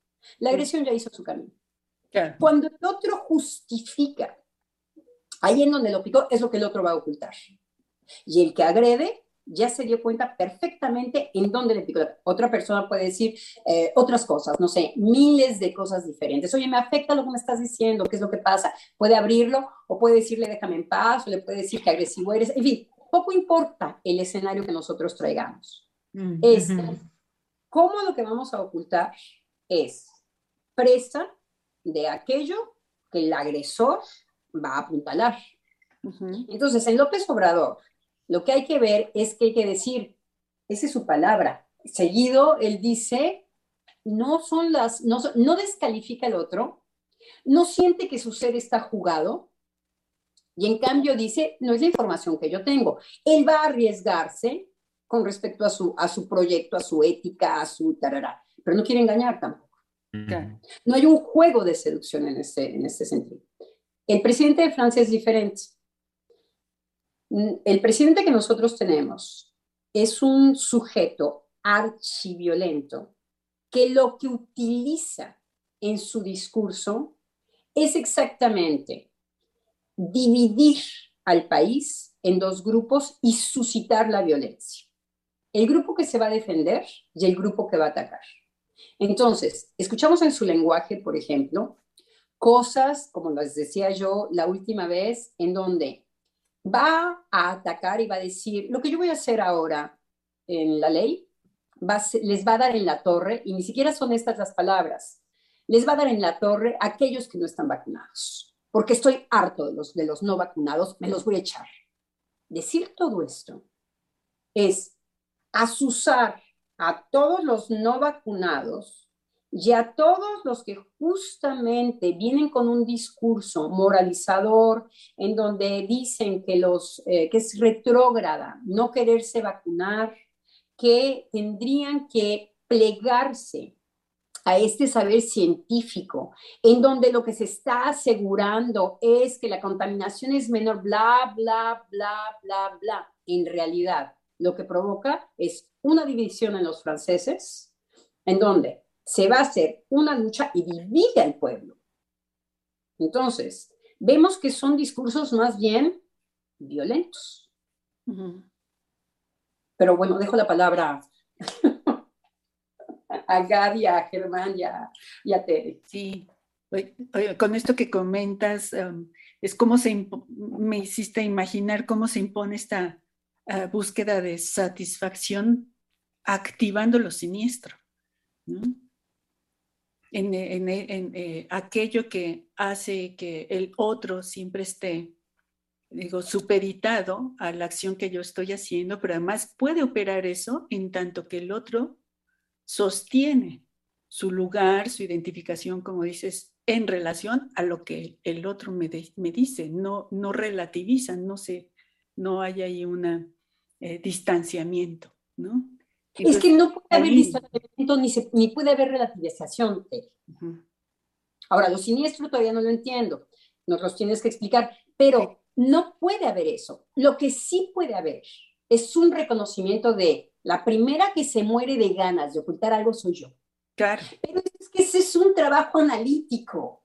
Speaker 5: La agresión ya hizo su camino.
Speaker 3: Claro.
Speaker 5: Cuando el otro justifica, ahí en donde lo picó, es lo que el otro va a ocultar. Y el que agrede ya se dio cuenta perfectamente en dónde le picó. Otra persona puede decir eh, otras cosas, no sé, miles de cosas diferentes. Oye, me afecta lo que me estás diciendo, ¿qué es lo que pasa? Puede abrirlo o puede decirle déjame en paz o le puede decir que agresivo eres. En fin, poco importa el escenario que nosotros traigamos.
Speaker 3: Mm,
Speaker 5: Es
Speaker 3: ujú.
Speaker 5: cómo lo que vamos a ocultar es presa de aquello que el agresor va a apuntalar.
Speaker 3: Ujú.
Speaker 5: Entonces, en López Obrador, lo que hay que ver es que hay que decir, esa es su palabra. Seguido, él dice, no son las, no, son- no descalifica al otro, no siente que su ser está jugado, y en cambio dice, no es la información que yo tengo. Él va a arriesgarse con respecto a su, a su proyecto, a su ética, a su tarará, pero no quiere engañar tampoco.
Speaker 3: Claro.
Speaker 5: No hay un juego de seducción en este, en este sentido. El presidente de Francia es diferente. El presidente que nosotros tenemos es un sujeto archiviolento que lo que utiliza en su discurso es exactamente dividir al país en dos grupos y suscitar la violencia. El grupo que se va a defender y el grupo que va a atacar. Entonces, escuchamos en su lenguaje, por ejemplo, cosas, como les decía yo la última vez, en donde va a atacar y va a decir, lo que yo voy a hacer ahora en la ley, va a ser, les va a dar en la torre, y ni siquiera son estas las palabras, les va a dar en la torre a aquellos que no están vacunados, porque estoy harto de los, de los no vacunados, me los voy a echar. Decir todo esto es asusar a todos los no vacunados y a todos los que justamente vienen con un discurso moralizador en donde dicen que, los, eh, que es retrógrada no quererse vacunar, que tendrían que plegarse a este saber científico, en donde lo que se está asegurando es que la contaminación es menor, bla, bla, bla, bla, bla. En realidad, lo que provoca es una división en los franceses, en donde se va a hacer una lucha y divide al pueblo. Entonces, vemos que son discursos más bien violentos.
Speaker 3: Ujú.
Speaker 5: Pero bueno, dejo la palabra a Gaby, a Germán y a, y a Tere.
Speaker 3: Sí, oye, oye, con esto que comentas, um, es como se impo- me hiciste imaginar cómo se impone esta uh, búsqueda de satisfacción activando lo siniestro, ¿no? En, en- en, eh, aquello que hace que el otro siempre esté, digo, supeditado a la acción que yo estoy haciendo, pero además puede operar eso en tanto que el otro sostiene su lugar, su identificación, como dices, en relación a lo que el otro me, de, me dice, no, no relativizan, no se, no hay ahí un eh, distanciamiento, ¿no?
Speaker 5: Es
Speaker 3: Entonces,
Speaker 5: que no puede haber
Speaker 3: ahí,
Speaker 5: distanciamiento ni, se, ni puede haber relativización, Tere.
Speaker 3: uh-huh.
Speaker 5: Ahora, lo siniestro todavía no lo entiendo, nos los tienes que explicar, pero no puede haber eso. Lo que sí puede haber es un reconocimiento de la primera que se muere de ganas de ocultar algo soy yo.
Speaker 3: Claro.
Speaker 5: Pero es que ese es un trabajo analítico.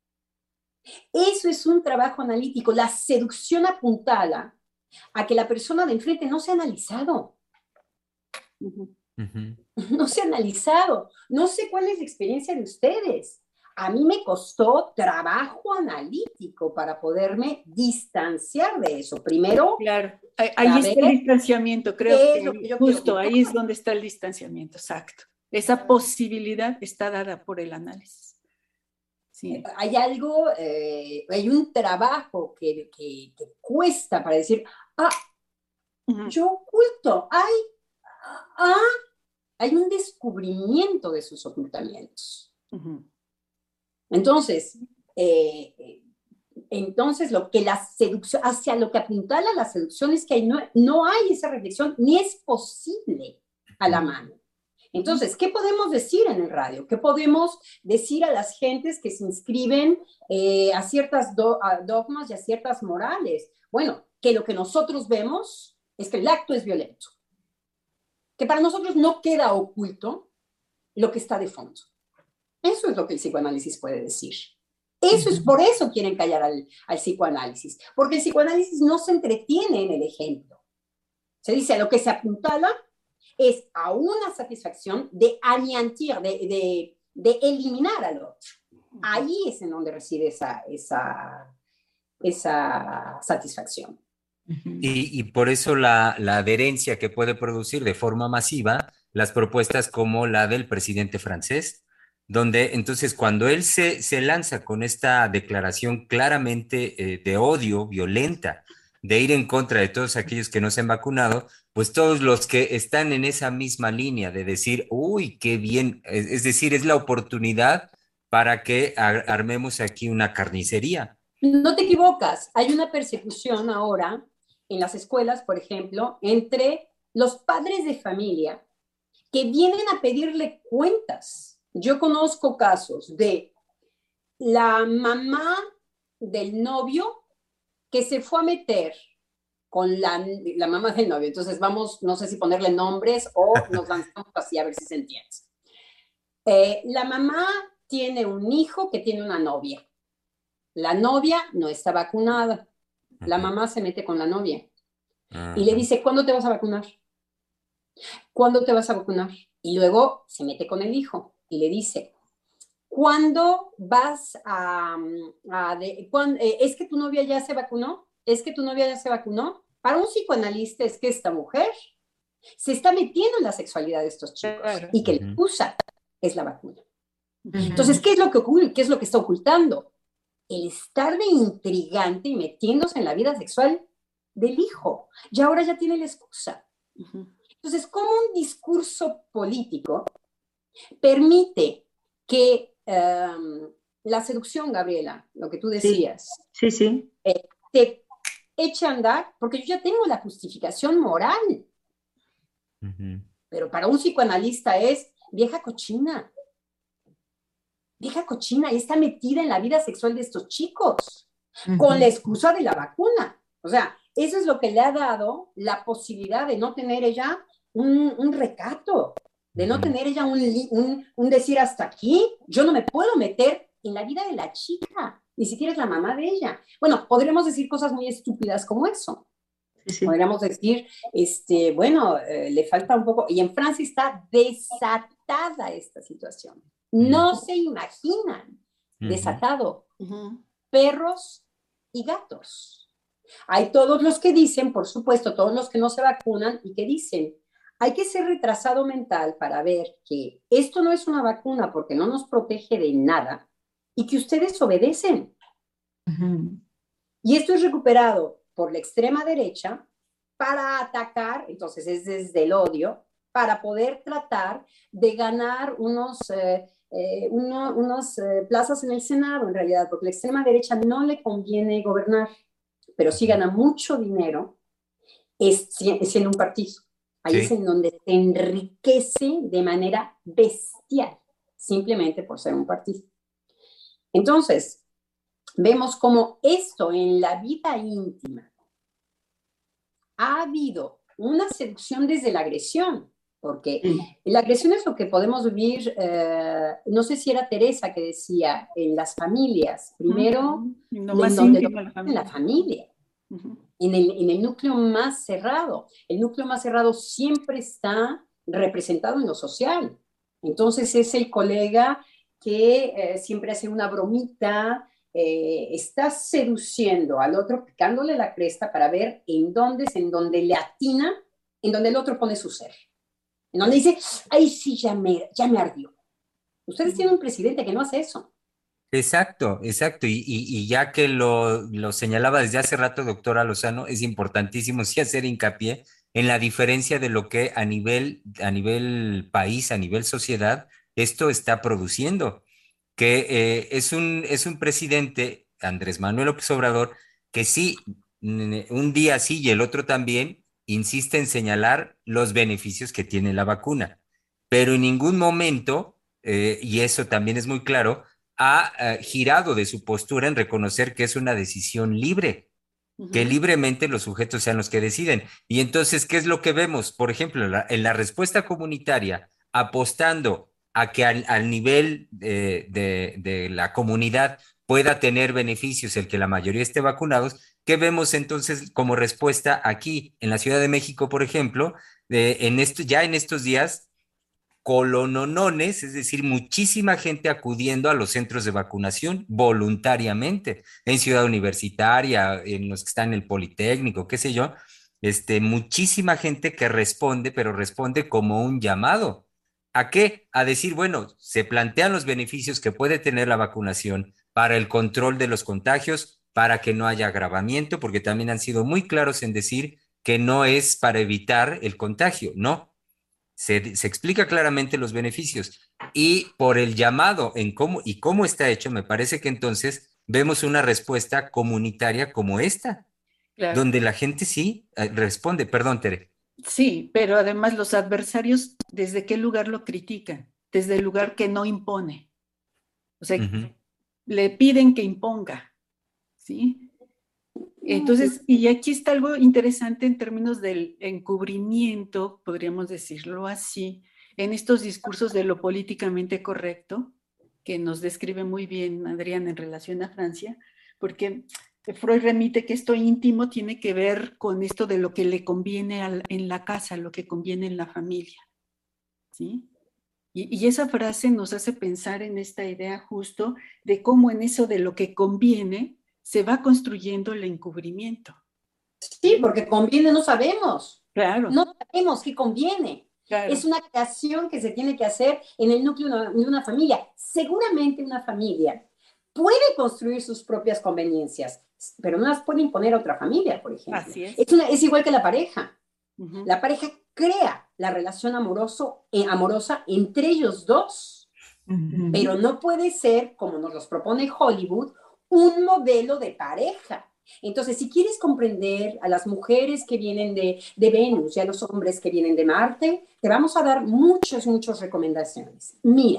Speaker 5: Eso es un trabajo analítico. La seducción apuntala a que la persona de enfrente no se ha analizado.
Speaker 3: Uh-huh.
Speaker 2: Ujú.
Speaker 5: No se ha analizado. No sé cuál es la experiencia de ustedes. A mí me costó trabajo analítico para poderme distanciar de eso. Primero,
Speaker 3: claro, ahí, ahí está el distanciamiento, creo
Speaker 5: ¿qué
Speaker 3: que
Speaker 5: es lo que yo
Speaker 3: justo
Speaker 5: quiero?
Speaker 3: ahí es donde está el distanciamiento, exacto. Esa posibilidad está dada por el análisis. Sí.
Speaker 5: Hay algo, eh, hay un trabajo que, que, que cuesta para decir, ah,
Speaker 3: Uh-huh.
Speaker 5: yo oculto, hay, ah, hay un descubrimiento de sus ocultamientos.
Speaker 3: Uh-huh.
Speaker 5: Entonces, eh, entonces lo que la seducción, hacia lo que apuntala la seducción es que hay, no, no hay esa reflexión, ni es posible a la mano. Entonces, ¿qué podemos decir en el radio? ¿Qué podemos decir a las gentes que se inscriben eh, a ciertas do, a dogmas y a ciertas morales? Bueno, que lo que nosotros vemos es que el acto es violento. Que para nosotros no queda oculto lo que está de fondo. Eso es lo que el psicoanálisis puede decir. Eso es por eso quieren callar al, al psicoanálisis, porque el psicoanálisis no se entretiene en el ejemplo. Se dice, a lo que se apuntala es a una satisfacción de añantir, de, de, de eliminar al otro. Ahí es en donde reside esa, esa, esa satisfacción.
Speaker 2: Y, y por eso la, la adherencia que puede producir de forma masiva las propuestas como la del presidente francés, donde entonces cuando él se, se lanza con esta declaración claramente eh, de odio, violenta, de ir en contra de todos aquellos que no se han vacunado, pues todos los que están en esa misma línea de decir, uy, qué bien, es, es decir, es la oportunidad para que ar armemos aquí una carnicería.
Speaker 5: No te equivocas, hay una persecución ahora en las escuelas, por ejemplo, entre los padres de familia que vienen a pedirle cuentas. Yo conozco casos de la mamá del novio que se fue a meter con la, la mamá del novio. Entonces vamos, no sé si ponerle nombres o nos lanzamos así a ver si se entiende. Eh, la mamá tiene un hijo que tiene una novia. La novia no está vacunada. La mamá se mete con la novia y le dice, ¿cuándo te vas a vacunar? ¿Cuándo te vas a vacunar? Y luego se mete con el hijo y le dice, ¿cuándo vas a... a de, ¿cuándo, eh, ¿Es que tu novia ya se vacunó? ¿Es que tu novia ya se vacunó? Para un psicoanalista es que esta mujer se está metiendo en la sexualidad de estos chicos claro. y que la excusa es la vacuna. Uh-huh. Entonces, ¿qué es lo que ocurre? ¿Qué es lo que está ocultando? El estar de intrigante y metiéndose en la vida sexual del hijo. Y ahora ya tiene la excusa. Uh-huh. Entonces, ¿cómo un discurso político permite que um, la seducción, Gabriela, lo que tú decías,
Speaker 4: sí, sí, sí.
Speaker 5: Eh, te eche a andar? Porque yo ya tengo la justificación moral. Uh-huh. Pero para un psicoanalista es vieja cochina. Vieja cochina y está metida en la vida sexual de estos chicos, uh-huh. con la excusa de la vacuna. O sea, eso es lo que le ha dado la posibilidad de no tener ella un, un recato, de no uh-huh. tener ella un, un, un decir hasta aquí, yo no me puedo meter en la vida de la chica, ni siquiera es la mamá de ella. Bueno, podremos decir cosas muy estúpidas como eso. Sí. Podríamos decir, este, bueno, eh, le falta un poco, y en Francia está desatada esta situación. No uh-huh. se imaginan desatado uh-huh. perros y gatos. Hay todos los que dicen, por supuesto, todos los que no se vacunan y que dicen, hay que ser retrasado mental para ver que esto no es una vacuna porque no nos protege de nada y que ustedes obedecen. Uh-huh. Y esto es recuperado por la extrema derecha para atacar, entonces es desde el odio, para poder tratar de ganar unos... Eh, Eh, uno, unos eh, plazas en el Senado, en realidad, porque a la extrema derecha no le conviene gobernar, pero sí gana mucho dinero es, siendo un partido. Ahí sí. es en donde se enriquece de manera bestial, simplemente por ser un partido. Entonces, vemos cómo esto en la vida íntima ha habido una seducción desde la agresión. Porque la agresión es lo que podemos vivir, eh, no sé si era Teresa que decía, en las familias. Primero, uh-huh. no más en, donde lo, la familia. en la familia, uh-huh. en, el, en el núcleo más cerrado. El núcleo más cerrado siempre está representado en lo social. Entonces es el colega que eh, siempre hace una bromita, eh, está seduciendo al otro, picándole la cresta para ver en dónde es, en donde le atina, en donde el otro pone su ser. En donde dice, ay, sí, ya me, ya me ardió. Ustedes tienen un presidente que no hace eso.
Speaker 2: Exacto, exacto. Y, y, y ya que lo, lo señalaba desde hace rato, doctora Lozano, es importantísimo sí hacer hincapié en la diferencia de lo que a nivel, a nivel país, a nivel sociedad, esto está produciendo. Que eh, es, un, es un presidente, Andrés Manuel López Obrador, que sí, un día sí y el otro también, insiste en señalar los beneficios que tiene la vacuna, pero en ningún momento, eh, y eso también es muy claro, ha uh, girado de su postura en reconocer que es una decisión libre, uh-huh. que libremente los sujetos sean los que deciden. Y entonces, ¿qué es lo que vemos? Por ejemplo, la, en la respuesta comunitaria, apostando a que al, al nivel de, de, de la comunidad pueda tener beneficios el que la mayoría esté vacunados. ¿Qué vemos entonces como respuesta aquí en la Ciudad de México, por ejemplo? De, en esto, ya en estos días, colononones, es decir, muchísima gente acudiendo a los centros de vacunación voluntariamente, en Ciudad Universitaria, en los que están en el Politécnico, qué sé yo, este, muchísima gente que responde, pero responde como un llamado. ¿A qué? A decir, bueno, se plantean los beneficios que puede tener la vacunación para el control de los contagios, para que no haya agravamiento, porque también han sido muy claros en decir que no es para evitar el contagio, no. Se, se explica claramente los beneficios y por el llamado en cómo y cómo está hecho, me parece que entonces vemos una respuesta comunitaria como esta,
Speaker 3: Claro.
Speaker 2: donde la gente sí eh, responde. Perdón, Tere.
Speaker 3: Sí, pero además los adversarios, ¿desde qué lugar lo critican? Desde el lugar que no impone. O sea,
Speaker 2: Ujú.
Speaker 3: le piden que imponga, ¿sí? Entonces, y aquí está algo interesante en términos del encubrimiento, podríamos decirlo así, en estos discursos de lo políticamente correcto, que nos describe muy bien Adrián en relación a Francia, porque Freud remite que esto íntimo tiene que ver con esto de lo que le conviene al, en la casa, lo que conviene en la familia, ¿sí? Y, y esa frase nos hace pensar en esta idea justo de cómo en eso de lo que conviene se va construyendo el encubrimiento.
Speaker 5: Sí, porque conviene, no sabemos.
Speaker 3: Claro.
Speaker 5: No sabemos qué conviene.
Speaker 3: Claro.
Speaker 5: Es una creación que se tiene que hacer en el núcleo de una, de una familia. Seguramente una familia puede construir sus propias conveniencias, pero no las puede imponer a otra familia, por ejemplo.
Speaker 3: Así es.
Speaker 5: Es, una, es igual que la pareja.
Speaker 3: Uh-huh.
Speaker 5: La pareja crea la relación amoroso, eh, amorosa entre ellos dos, uh-huh. Pero no puede ser, como nos los propone Hollywood, un modelo de pareja. Entonces, si quieres comprender a las mujeres que vienen de, de Venus y a los hombres que vienen de Marte, te vamos a dar muchas, muchas recomendaciones. Mira,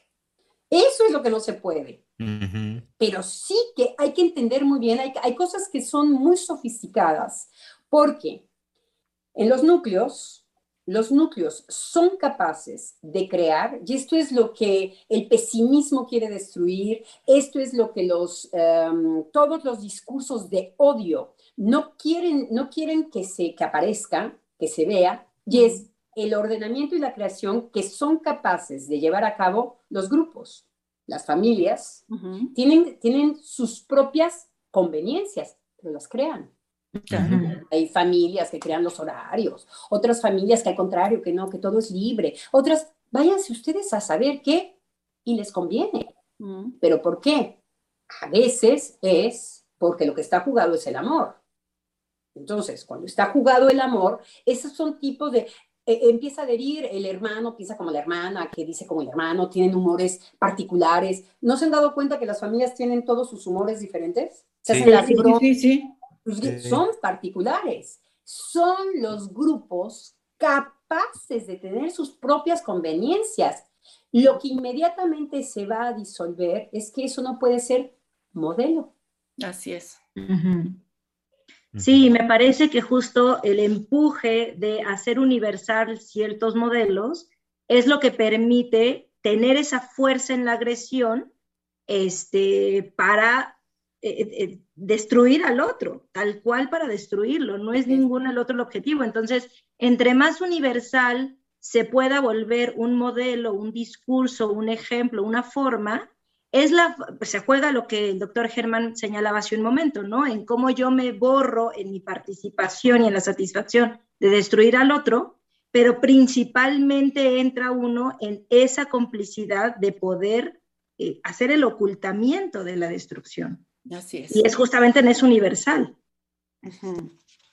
Speaker 5: eso es lo que no se puede. Uh-huh. Pero sí que hay que entender muy bien, hay, hay cosas que son muy sofisticadas, porque en los núcleos, los núcleos son capaces de crear, y esto es lo que el pesimismo quiere destruir, esto es lo que los, um, todos los discursos de odio no quieren, no quieren que, se, que aparezca, que se vea, y es el ordenamiento y la creación que son capaces de llevar a cabo los grupos. Las familias uh-huh. tienen, tienen sus propias conveniencias, pero las crean. Uh-huh. Hay familias que crean los horarios, otras familias que al contrario, que no, que todo es libre, otras, váyanse ustedes a saber qué y les conviene. Uh-huh. ¿Pero por qué? A veces es porque lo que está jugado es el amor. Entonces, cuando está jugado el amor, esos son tipos de... Eh, empieza a adherir el hermano, piensa como la hermana, que dice como el hermano, tienen humores particulares. ¿No se han dado cuenta que las familias tienen todos sus humores diferentes? Se
Speaker 3: sí,
Speaker 5: hacen las
Speaker 3: sí,
Speaker 5: bromas.
Speaker 3: Sí, sí.
Speaker 5: Sí. Son particulares, son los grupos capaces de tener sus propias conveniencias. Lo que inmediatamente se va a disolver es que eso no puede ser modelo.
Speaker 3: Así es.
Speaker 4: Uh-huh. Sí, me parece que justo el empuje de hacer universal ciertos modelos es lo que permite tener esa fuerza en la agresión este, para Eh, eh, destruir al otro, tal cual para destruirlo, no es ningún el otro el objetivo. Entonces, entre más universal se pueda volver un modelo, un discurso, un ejemplo, una forma, es la, pues se juega lo que el doctor Germán señalaba hace un momento, ¿no? En cómo yo me borro en mi participación y en la satisfacción de destruir al otro, pero principalmente entra uno en esa complicidad de poder eh, hacer el ocultamiento de la destrucción.
Speaker 3: Así es.
Speaker 4: Y es justamente en eso universal.
Speaker 5: Uh-huh.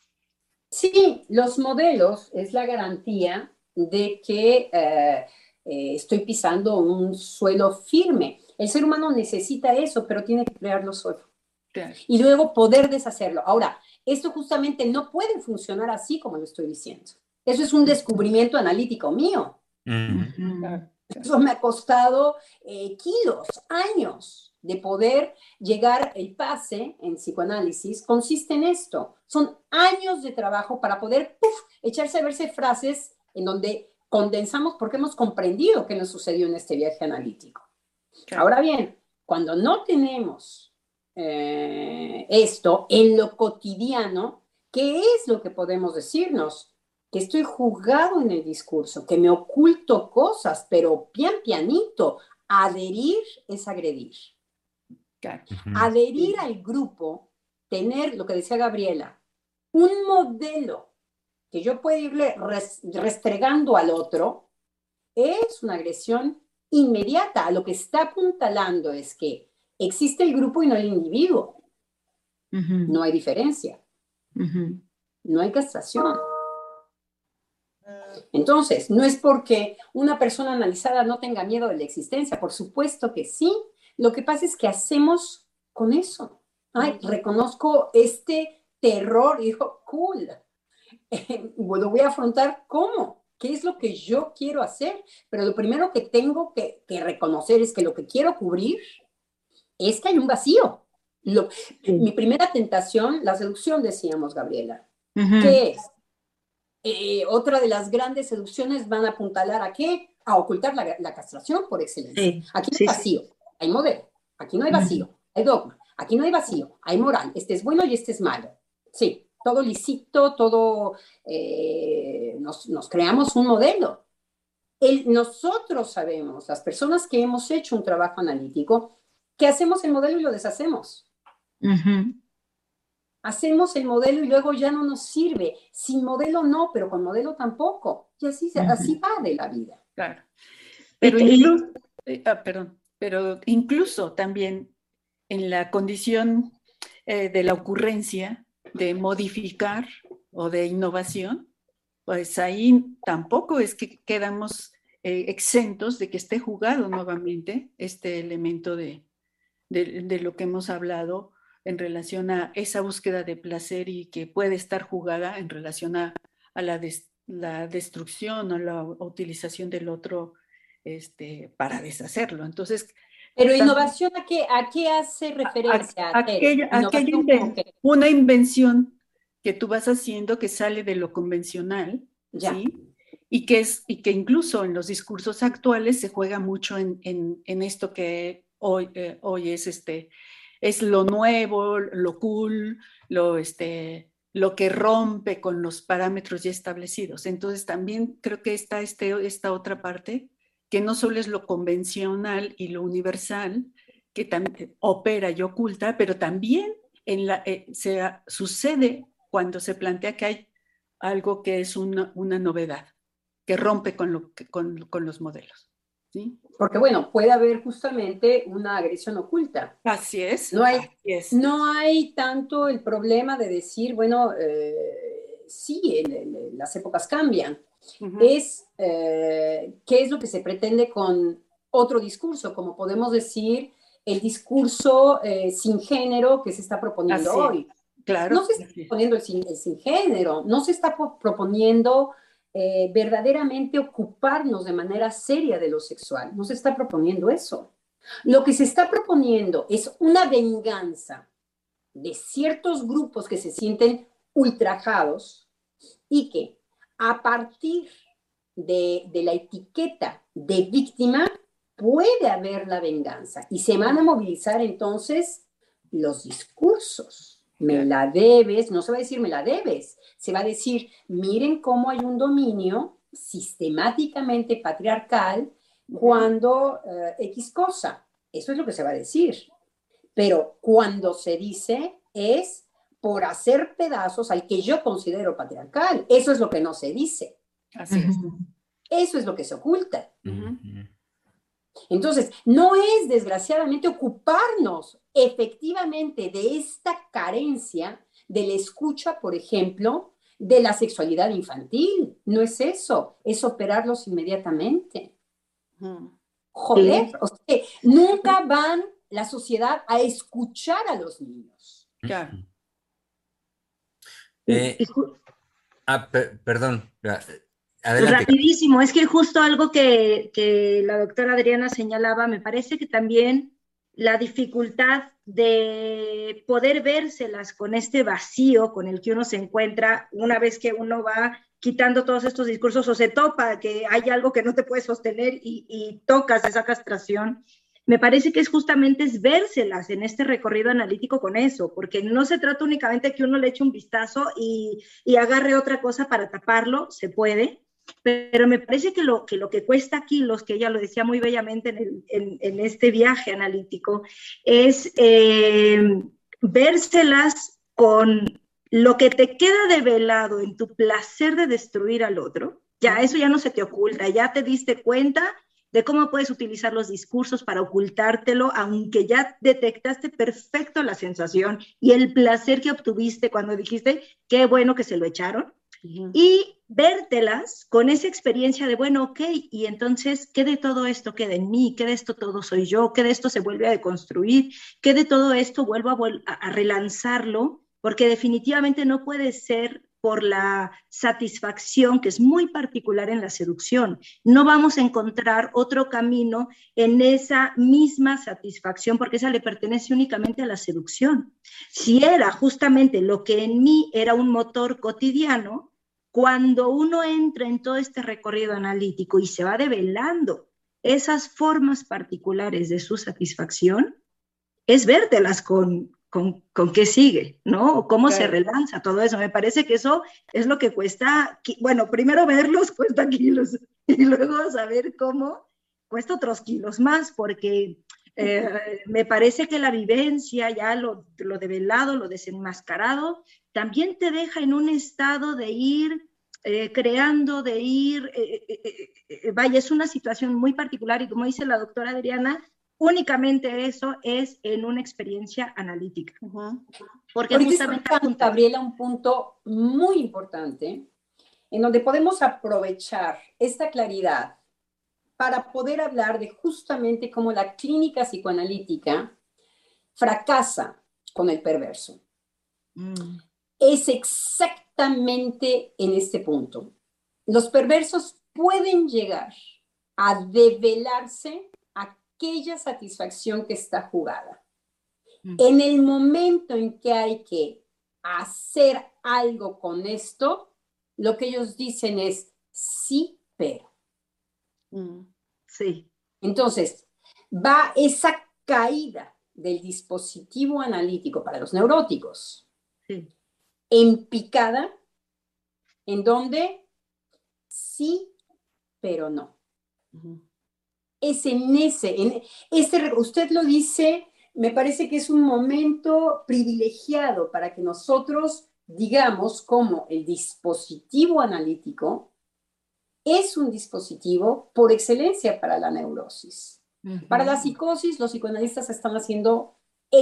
Speaker 5: Sí, los modelos es la garantía de que eh, eh, estoy pisando un suelo firme. El ser humano necesita eso, pero tiene que crearlo solo. Claro. Y luego poder deshacerlo. Ahora, esto justamente no puede funcionar así como lo estoy diciendo. Eso es un descubrimiento analítico mío.
Speaker 2: Uh-huh.
Speaker 5: Claro. Eso me ha costado eh, kilos, años de poder llegar. El pase en psicoanálisis consiste en esto. Son años de trabajo para poder puff, echarse a verse frases en donde condensamos porque hemos comprendido qué nos sucedió en este viaje analítico.
Speaker 3: Claro.
Speaker 5: Ahora bien, cuando no tenemos eh, esto en lo cotidiano, ¿qué es lo que podemos decirnos? Que estoy juzgado en el discurso, que me oculto cosas, pero pian pianito. Adherir es agredir.
Speaker 3: Claro.
Speaker 2: Ujú.
Speaker 5: Adherir al grupo, tener, lo que decía Gabriela, un modelo que yo pueda irle res, restregando al otro, es una agresión inmediata. A lo que está apuntalando es que existe el grupo y no el individuo.
Speaker 3: Uh-huh.
Speaker 5: No hay diferencia.
Speaker 3: Uh-huh.
Speaker 5: No hay castración. Entonces, no es porque una persona analizada no tenga miedo de la existencia, por supuesto que sí. Lo que pasa es que hacemos con eso. Ay, reconozco este terror y digo, cool. Eh, lo voy a afrontar, ¿cómo? ¿Qué es lo que yo quiero hacer? Pero lo primero que tengo que, que reconocer es que lo que quiero cubrir es que hay un vacío. Lo, sí. Mi primera tentación, la seducción, decíamos, Gabriela. Uh-huh. ¿Qué es? Eh, otra de las grandes seducciones van a apuntalar a qué? A ocultar la, la castración por excelencia. Sí. Aquí no hay sí, vacío, sí. hay modelo. Aquí no hay vacío, uh-huh. hay dogma. Aquí no hay vacío, hay moral. Este es bueno y este es malo. Sí, todo lícito, todo... Eh, nos, nos creamos un modelo. El, nosotros sabemos, las personas que hemos hecho un trabajo analítico, que hacemos el modelo y lo deshacemos.
Speaker 3: Uh-huh.
Speaker 5: Hacemos el modelo y luego ya no nos sirve. Sin modelo no, pero con modelo tampoco. Y así, uh-huh. así va de la vida.
Speaker 3: Claro. Pero incluso, eh, ah, perdón, pero incluso también en la condición eh, de la ocurrencia de modificar o de innovación, pues ahí tampoco es que quedamos eh, exentos de que esté jugado nuevamente este elemento de, de, de lo que hemos hablado en relación a esa búsqueda de placer y que puede estar jugada en relación a, a la, des, la destrucción o la utilización del otro este, para deshacerlo. Entonces,
Speaker 5: pero innovación, ¿a qué, a qué hace referencia?
Speaker 3: A, a, aquella, aquella inven, una invención que tú vas haciendo que sale de lo convencional, ya. ¿Sí? Y que, es, y que incluso en los discursos actuales se juega mucho en, en, en esto que hoy, eh, hoy es, este, es lo nuevo, lo cool, lo, este, lo que rompe con los parámetros ya establecidos. Entonces también creo que está este, esta otra parte, que no solo es lo convencional y lo universal, que también opera y oculta, pero también en la, eh, se, sucede cuando se plantea que hay algo que es una, una novedad, que rompe con, lo, con, con los modelos. ¿Sí?
Speaker 5: Porque bueno, puede haber justamente una agresión oculta.
Speaker 3: Así es.
Speaker 5: No hay,
Speaker 3: así es.
Speaker 5: No hay tanto el problema de decir, bueno, eh, sí, el, el, las épocas cambian. Uh-huh. Es eh, qué es lo que se pretende con otro discurso, como podemos decir, el discurso eh, sin género que se está proponiendo
Speaker 3: así,
Speaker 5: hoy.
Speaker 3: Claro.
Speaker 5: No se está proponiendo el sin, el sin género, no se está proponiendo eh, verdaderamente ocuparnos de manera seria de lo sexual, no se está proponiendo eso. Lo que se está proponiendo es una venganza de ciertos grupos que se sienten ultrajados y que a partir de, de la etiqueta de víctima puede haber la venganza y se van a movilizar entonces los discursos. Me la debes, no se va a decir me la debes, se va a decir miren cómo hay un dominio sistemáticamente patriarcal cuando uh, X cosa. Eso es lo que se va a decir. Pero cuando se dice es por hacer pedazos al que yo considero patriarcal. Eso es lo que no se dice.
Speaker 3: Así es.
Speaker 5: Eso es lo que se oculta.
Speaker 3: Uh-huh.
Speaker 5: Entonces, no es desgraciadamente ocuparnos efectivamente de esta carencia de la escucha, por ejemplo, de la sexualidad infantil. No es eso, es operarlos inmediatamente. Uh-huh. Joder, o sea, nunca van la sociedad a escuchar a los niños.
Speaker 3: Claro.
Speaker 2: Eh, ah, per, perdón. Adelante.
Speaker 4: Rapidísimo, es que justo algo que, que la doctora Adriana señalaba, me parece que también la dificultad de poder vérselas con este vacío con el que uno se encuentra una vez que uno va quitando todos estos discursos o se topa que hay algo que no te puede sostener y, y tocas esa castración. Me parece que es justamente es vérselas en este recorrido analítico con eso, porque no se trata únicamente de que uno le eche un vistazo y, y agarre otra cosa para taparlo, se puede, pero me parece que lo que, lo que cuesta aquí, los que ella lo decía muy bellamente en, el, en, en este viaje analítico, es eh, vérselas con lo que te queda develado en tu placer de destruir al otro. Ya eso ya no se te oculta, ya te diste cuenta de cómo puedes utilizar los discursos para ocultártelo, aunque ya detectaste perfecto la sensación y el placer que obtuviste cuando dijiste, qué bueno que se lo echaron, uh-huh. Y vértelas con esa experiencia de, bueno, ok, y entonces, ¿qué de todo esto queda en mí? ¿Qué de esto todo soy yo? ¿Qué de esto se vuelve a deconstruir? ¿Qué de todo esto vuelvo a, a, a relanzarlo? Porque definitivamente no puede ser por la satisfacción que es muy particular en la seducción. No vamos a encontrar otro camino en esa misma satisfacción porque esa le pertenece únicamente a la seducción. Si era justamente lo que en mí era un motor cotidiano, cuando uno entra en todo este recorrido analítico y se va develando esas formas particulares de su satisfacción, es vértelas con, con, con qué sigue, ¿no? O cómo claro. se relanza todo eso. Me parece que eso es lo que cuesta, bueno, primero verlos cuesta kilos y luego saber cómo cuesta otros kilos más, porque eh, me parece que la vivencia, ya lo, lo develado, lo desenmascarado, también te deja en un estado de ir eh, creando, de ir, eh, eh, eh, vaya, es una situación muy particular y como dice la doctora Adriana, únicamente eso es en una experiencia analítica.
Speaker 5: Uh-huh. Porque Ahorita justamente... Está, Gabriela, un punto muy importante en donde podemos aprovechar esta claridad para poder hablar de justamente cómo la clínica psicoanalítica fracasa con el perverso. Mm. Es exactamente en este punto. Los perversos pueden llegar a develarse aquella satisfacción que está jugada. Mm. En el momento en que hay que hacer algo con esto, lo que ellos dicen es sí, pero.
Speaker 4: Mm. Sí.
Speaker 5: Entonces, va esa caída del dispositivo analítico para los neuróticos.
Speaker 4: Sí.
Speaker 5: En picada, en donde sí, pero no. Uh-huh. Es en ese, en este, usted lo dice, me parece que es un momento privilegiado para que nosotros digamos cómo el dispositivo analítico es un dispositivo por excelencia para la neurosis. Uh-huh. Para la psicosis, los psicoanalistas están haciendo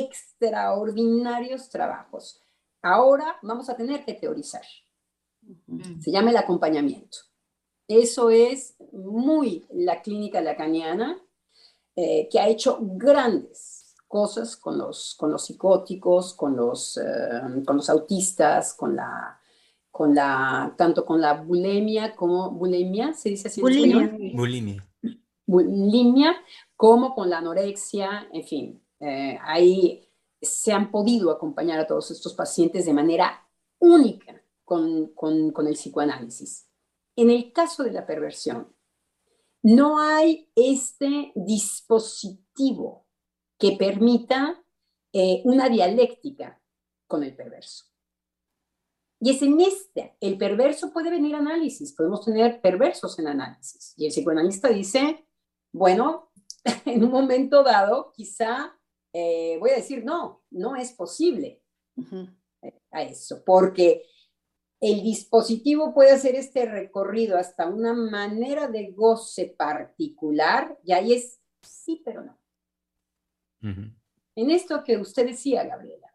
Speaker 5: extraordinarios trabajos. Ahora vamos a tener que teorizar. Uh-huh. Se llama el acompañamiento. Eso es muy la clínica lacaniana, eh, que ha hecho grandes cosas con los, con los psicóticos, con los, eh, con los autistas, con la, con la, tanto con la bulimia como bulimia, ¿se dice así en español?
Speaker 2: Bulimia.
Speaker 5: Bulimia, como con la anorexia, en fin. Eh, ahí se han podido acompañar a todos estos pacientes de manera única con, con, con el psicoanálisis. En el caso de la perversión, no hay este dispositivo que permita eh, una dialéctica con el perverso. Y es en este, el perverso puede venir a análisis, podemos tener perversos en análisis. Y el psicoanalista dice, bueno, en un momento dado, quizá eh, voy a decir, no, no es posible uh-huh. a eso, porque el dispositivo puede hacer este recorrido hasta una manera de goce particular, y ahí es sí, pero no. Uh-huh. En esto que usted decía, Gabriela.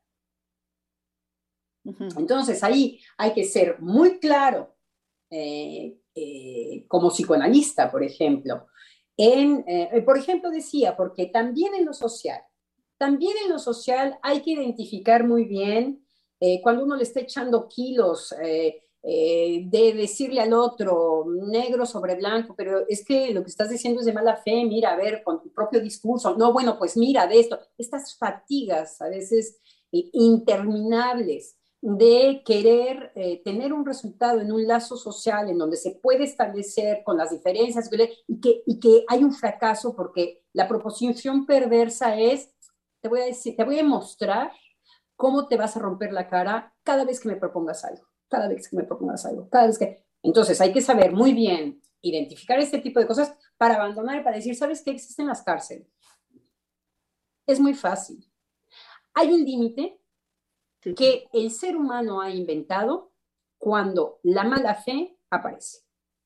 Speaker 5: Uh-huh. Entonces, ahí hay que ser muy claro, eh, eh, como psicoanalista, por ejemplo. En, eh, por ejemplo, decía, porque también en lo social, también en lo social hay que identificar muy bien Eh, cuando uno le está echando kilos, eh, eh, de decirle al otro negro sobre blanco, pero es que lo que estás diciendo es de mala fe, mira, a ver, con tu propio discurso, no, bueno, pues mira de esto, estas fatigas a veces eh, interminables de querer eh, tener un resultado en un lazo social en donde se puede establecer con las diferencias y que, y que hay un fracaso porque la proposición perversa es, te voy a decir, te voy a mostrar cómo te vas a romper la cara cada vez que me propongas algo, cada vez que me propongas algo, cada vez que... Entonces hay que saber muy bien identificar este tipo de cosas para abandonar y para decir, ¿sabes qué existe en las cárceles? Es muy fácil. Hay un límite que el ser humano ha inventado cuando la mala fe aparece.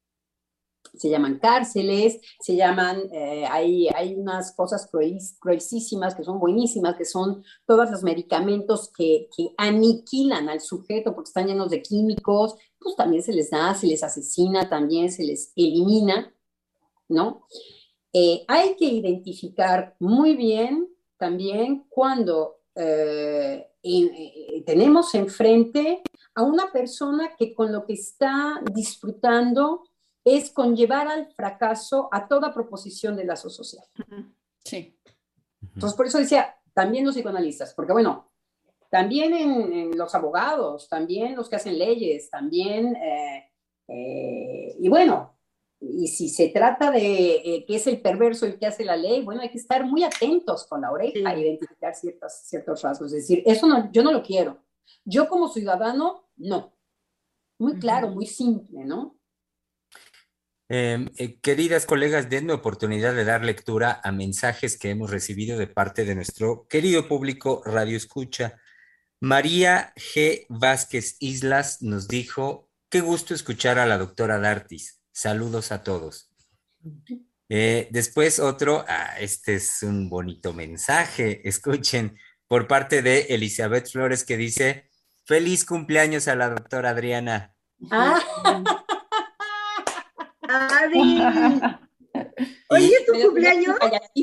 Speaker 5: Se llaman cárceles, se llaman, eh, hay, hay unas cosas cruel, cruelísimas que son buenísimas, que son todos los medicamentos que, que aniquilan al sujeto porque están llenos de químicos, pues también se les da, se les asesina, también se les elimina, ¿no? Eh, hay que identificar muy bien también cuando eh, eh, tenemos enfrente a una persona que con lo que está disfrutando es conllevar al fracaso a toda proposición de lazo social.
Speaker 3: Sí.
Speaker 5: Entonces, por eso decía, también los psicoanalistas, porque bueno, también en, en los abogados, también los que hacen leyes, también, eh, eh, y bueno, y si se trata de eh, que es el perverso el que hace la ley, bueno, hay que estar muy atentos con la oreja a identificar ciertos, ciertos rasgos. Es decir, eso no, yo no lo quiero. Yo como ciudadano, no. Muy claro, muy simple, ¿no?
Speaker 2: Eh, eh, queridas colegas, denme oportunidad de dar lectura a mensajes que hemos recibido de parte de nuestro querido público Radio Escucha. María G. Vázquez Islas nos dijo, qué gusto escuchar a la doctora D'Artis. Saludos a todos. Eh, después otro, ah, este es un bonito mensaje, escuchen, por parte de Elizabeth Flores que dice, feliz cumpleaños a la doctora Adriana.
Speaker 5: Ah.
Speaker 4: Adi. ¿Hoy es tu cumpleaños?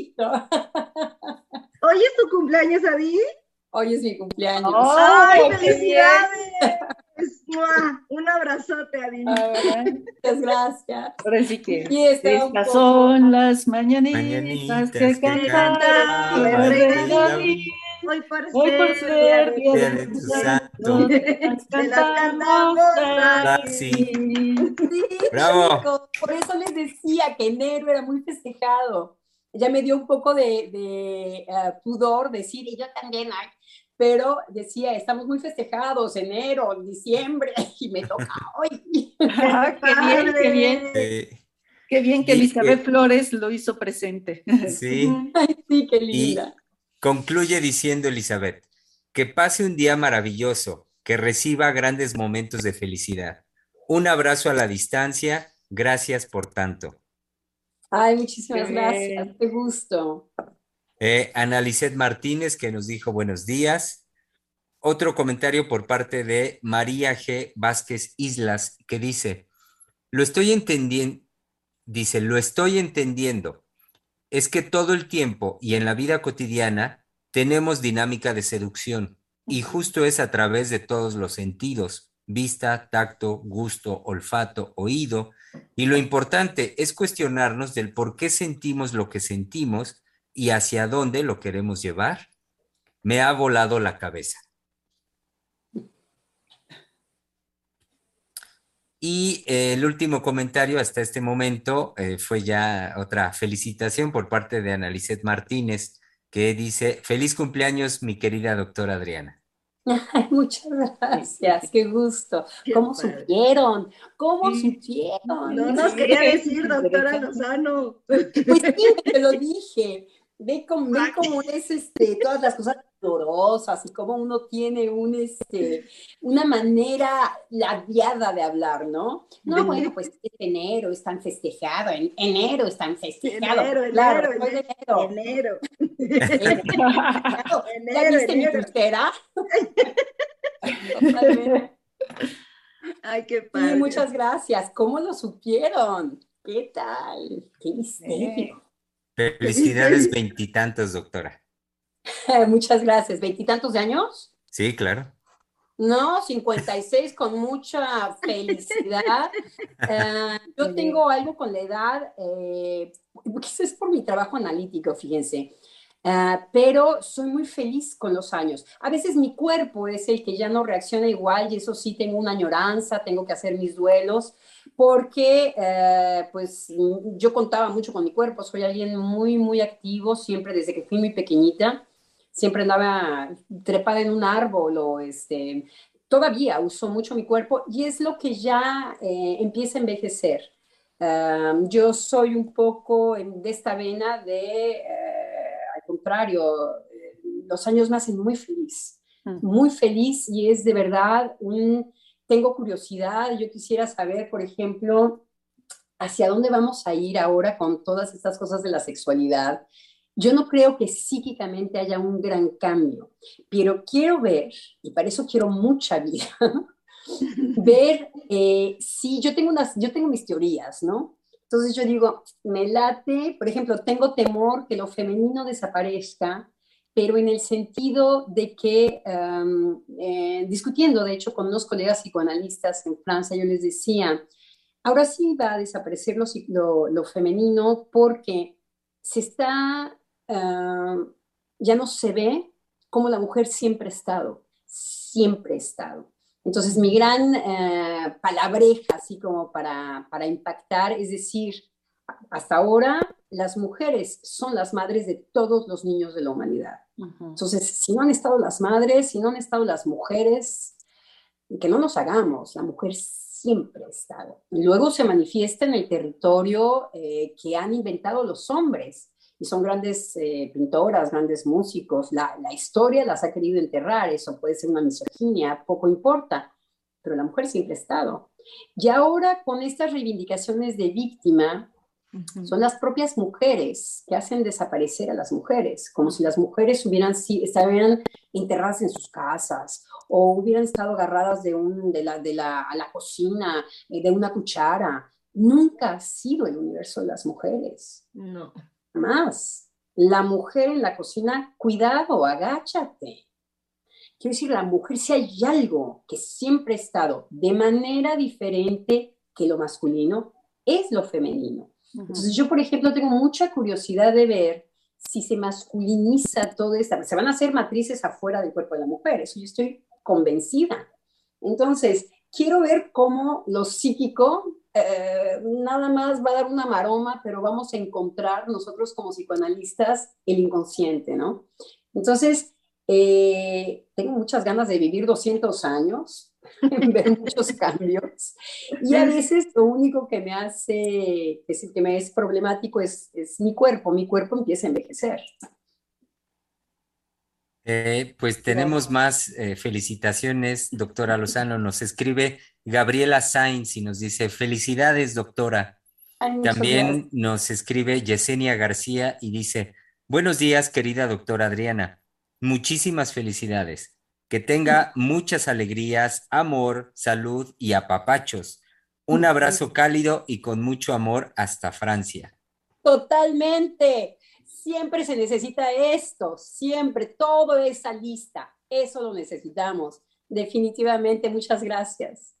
Speaker 4: ¿Hoy es tu cumpleaños, Adi?
Speaker 5: Hoy es mi cumpleaños.
Speaker 4: ¡Ay, oh, felicidades! Un abrazote, Adi.
Speaker 5: Muchas gracias.
Speaker 3: Ahora sí que
Speaker 5: y
Speaker 3: estas son las mañanitas,
Speaker 2: mañanitas
Speaker 3: que, que cantan.
Speaker 4: Hoy por
Speaker 3: Hoy
Speaker 4: ser,
Speaker 3: por ser
Speaker 4: día
Speaker 3: día
Speaker 4: de
Speaker 3: de
Speaker 4: tu
Speaker 3: santo,
Speaker 4: se las cantamos
Speaker 2: así.
Speaker 5: Sí,
Speaker 2: ¡Bravo!
Speaker 5: chicos, por eso les decía que enero era muy festejado. Ya me dio un poco de, de uh, pudor decir, y yo también, ay, pero decía, estamos muy festejados, enero, diciembre, y me toca hoy.
Speaker 3: Ah, qué bien, qué bien.
Speaker 2: Sí.
Speaker 3: Qué bien que Elizabeth Flores lo hizo presente.
Speaker 2: Sí.
Speaker 5: Ay, sí, qué linda.
Speaker 2: Y concluye diciendo Elizabeth, que pase un día maravilloso, que reciba grandes momentos de felicidad. Un abrazo a la distancia, gracias por tanto.
Speaker 5: Ay, muchísimas qué gracias, qué gusto.
Speaker 2: Eh, Ana Lisset Martínez, que nos dijo buenos días. Otro comentario por parte de María G. Vázquez Islas, que dice, lo estoy entendiendo, dice, lo estoy entendiendo. Es que todo el tiempo y en la vida cotidiana tenemos dinámica de seducción y justo es a través de todos los sentidos, vista, tacto, gusto, olfato, oído, y lo importante es cuestionarnos del por qué sentimos lo que sentimos y hacia dónde lo queremos llevar. Me ha volado la cabeza. Y eh, el último comentario hasta este momento eh, fue ya otra felicitación por parte de Ana Lisset Martínez, que dice, feliz cumpleaños, mi querida doctora Adriana.
Speaker 5: Ay, muchas gracias, qué gusto. Qué ¿Cómo padre. supieron? ¿Cómo sí. supieron?
Speaker 4: No nos quería decir, doctora Lozano.
Speaker 5: Pues sí, te lo dije. Ve cómo, ve cómo es este, todas las cosas dolorosas y cómo uno tiene un, este, una manera labiada de hablar, ¿no? No, bueno, pues es enero, es tan festejado, en enero es tan festejado.
Speaker 4: Enero,
Speaker 5: claro,
Speaker 4: enero,
Speaker 5: enero.
Speaker 4: Enero.
Speaker 5: enero. ¿Ya viste enero. mi pulsera? Totalmente.
Speaker 4: Ay, qué padre.
Speaker 5: Sí, muchas gracias. ¿Cómo lo supieron? ¿Qué tal? Qué misterio.
Speaker 2: Felicidades veintitantos, doctora.
Speaker 5: Muchas gracias. ¿Veintitantos de años?
Speaker 2: Sí, claro.
Speaker 5: No, cincuenta y seis con mucha felicidad. Uh, yo tengo algo con la edad, eh, quizás es por mi trabajo analítico, fíjense, uh, pero soy muy feliz con los años. A veces mi cuerpo es el que ya no reacciona igual y eso sí, tengo una añoranza, tengo que hacer mis duelos, porque uh, pues yo contaba mucho con mi cuerpo, soy alguien muy, muy activo, siempre desde que fui muy pequeñita. Siempre andaba trepada en un árbol o este, todavía uso mucho mi cuerpo y es lo que ya eh, empieza a envejecer. Um, yo soy un poco en, de esta vena de, eh, al contrario, eh, los años me hacen muy feliz, muy feliz y es de verdad un, tengo curiosidad, yo quisiera saber, por ejemplo, hacia dónde vamos a ir ahora con todas estas cosas de la sexualidad. Yo no creo que psíquicamente haya un gran cambio, pero quiero ver, y para eso quiero mucha vida, ver eh, si yo tengo, unas, yo tengo mis teorías, ¿no? Entonces yo digo, me late, por ejemplo, tengo temor que lo femenino desaparezca, pero en el sentido de que, um, eh, discutiendo de hecho con unos colegas psicoanalistas en Francia, yo les decía, ahora sí va a desaparecer lo, lo, lo femenino porque se está Uh, ya no se ve como la mujer siempre ha estado, siempre ha estado. Entonces, mi gran uh, palabreja, así como para, para impactar, es decir, hasta ahora las mujeres son las madres de todos los niños de la humanidad. Uh-huh. Entonces, si no han estado las madres, si no han estado las mujeres, que no nos hagamos, la mujer siempre ha estado. Y luego se manifiesta en el territorio eh, que han inventado los hombres. Y son grandes eh, pintoras, grandes músicos. La, la historia las ha querido enterrar, eso puede ser una misoginia, poco importa, pero la mujer siempre ha estado. Y ahora con estas reivindicaciones de víctima, uh-huh. son las propias mujeres que hacen desaparecer a las mujeres, como si las mujeres hubieran, estuvieran enterradas en sus casas o hubieran estado agarradas de, un, de, la, de la, a la cocina, de una cuchara. Nunca ha sido el universo de las mujeres.
Speaker 6: No.
Speaker 5: Más, la mujer en la cocina, cuidado, agáchate. Quiero decir, la mujer, si hay algo que siempre ha estado de manera diferente que lo masculino, es lo femenino. Uh-huh. Entonces yo, por ejemplo, tengo mucha curiosidad de ver si se masculiniza todo esto. Se van a hacer matrices afuera del cuerpo de la mujer, eso yo estoy convencida. Entonces, quiero ver cómo lo psíquico Eh, nada más va a dar una maroma, pero vamos a encontrar nosotros como psicoanalistas el inconsciente, ¿no? Entonces, eh, tengo muchas ganas de vivir doscientos años, ver muchos cambios, y a veces lo único que me hace, que, es, que me es problemático es, es mi cuerpo, mi cuerpo empieza a envejecer.
Speaker 2: Eh, pues tenemos más eh, felicitaciones, doctora Lozano. Nos escribe Gabriela Sainz y nos dice, felicidades, doctora.
Speaker 5: Ay,
Speaker 2: También
Speaker 5: gracias.
Speaker 2: nos escribe Yesenia García y dice, buenos días, querida doctora Adriana. Muchísimas felicidades. Que tenga muchas alegrías, amor, salud y apapachos. Un abrazo cálido y con mucho amor hasta Francia.
Speaker 5: Totalmente. Siempre se necesita esto, siempre, todo esa lista, eso lo necesitamos. Definitivamente, muchas gracias.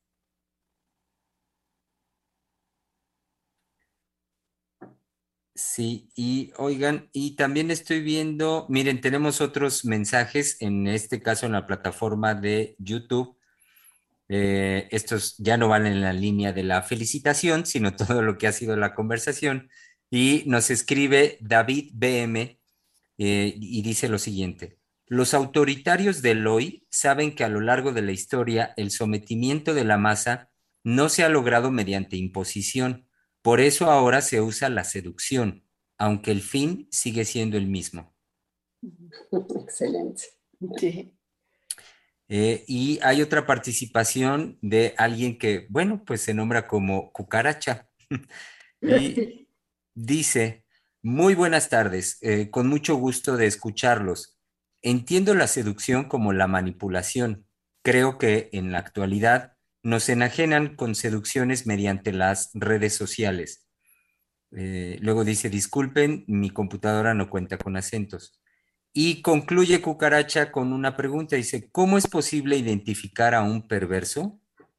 Speaker 2: Sí, y oigan, y también estoy viendo, miren, tenemos otros mensajes, en este caso en la plataforma de YouTube. Eh, estos ya no van en la línea de la felicitación, sino todo lo que ha sido la conversación. Y nos escribe David B M eh, y dice lo siguiente. Los autoritarios del hoy saben que a lo largo de la historia el sometimiento de la masa no se ha logrado mediante imposición. Por eso ahora se usa la seducción, aunque el fin sigue siendo el mismo.
Speaker 5: Excelente.
Speaker 3: Sí.
Speaker 2: Eh, y hay otra participación de alguien que, bueno, pues se nombra como Cucaracha. Y dice, muy buenas tardes, eh, con mucho gusto de escucharlos. Entiendo la seducción como la manipulación. Creo que en la actualidad nos enajenan con seducciones mediante las redes sociales. Eh, luego dice, disculpen, mi computadora no cuenta con acentos. Y concluye Cucaracha con una pregunta. Dice, ¿cómo es posible identificar a un perverso?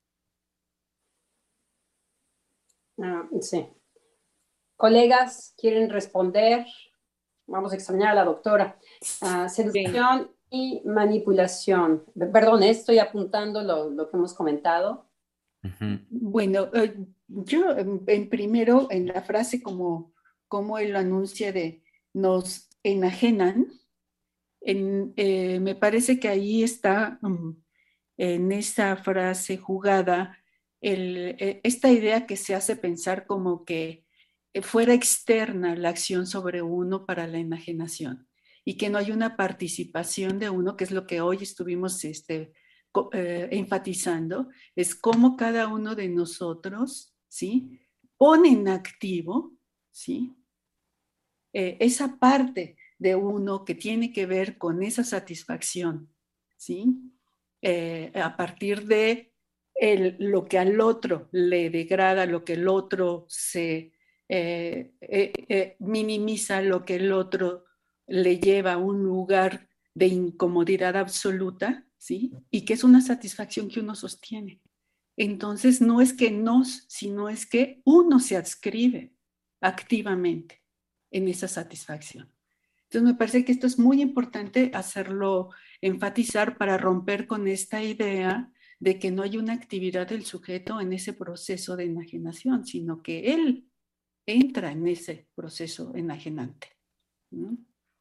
Speaker 5: Ah, sí. Colegas, ¿quieren responder? Vamos a examinar a la doctora. Uh, seducción y manipulación. Perdón, estoy apuntando lo, lo que hemos comentado.
Speaker 3: Uh-huh. Bueno, eh, yo en, en primero, en la frase como, como él lo anuncia de nos enajenan, en, eh, me parece que ahí está, um, en esa frase jugada, el, eh, esta idea que se hace pensar como que fuera externa la acción sobre uno para la enajenación y que no hay una participación de uno, que es lo que hoy estuvimos este, eh, enfatizando, es cómo cada uno de nosotros, ¿sí?, pone en activo, ¿sí?, eh, esa parte de uno que tiene que ver con esa satisfacción, ¿sí?, eh, a partir de el, lo que al otro le degrada, lo que el otro se eh, eh, eh, minimiza, lo que el otro le lleva a un lugar de incomodidad absoluta, ¿sí?, y que es una satisfacción que uno sostiene. Entonces no es que nos, sino es que uno se adscribe activamente en esa satisfacción. Entonces me parece que esto es muy importante hacerlo, enfatizar para romper con esta idea de que no hay una actividad del sujeto en ese proceso de enajenación, sino que él entra en ese proceso enajenante, ¿no?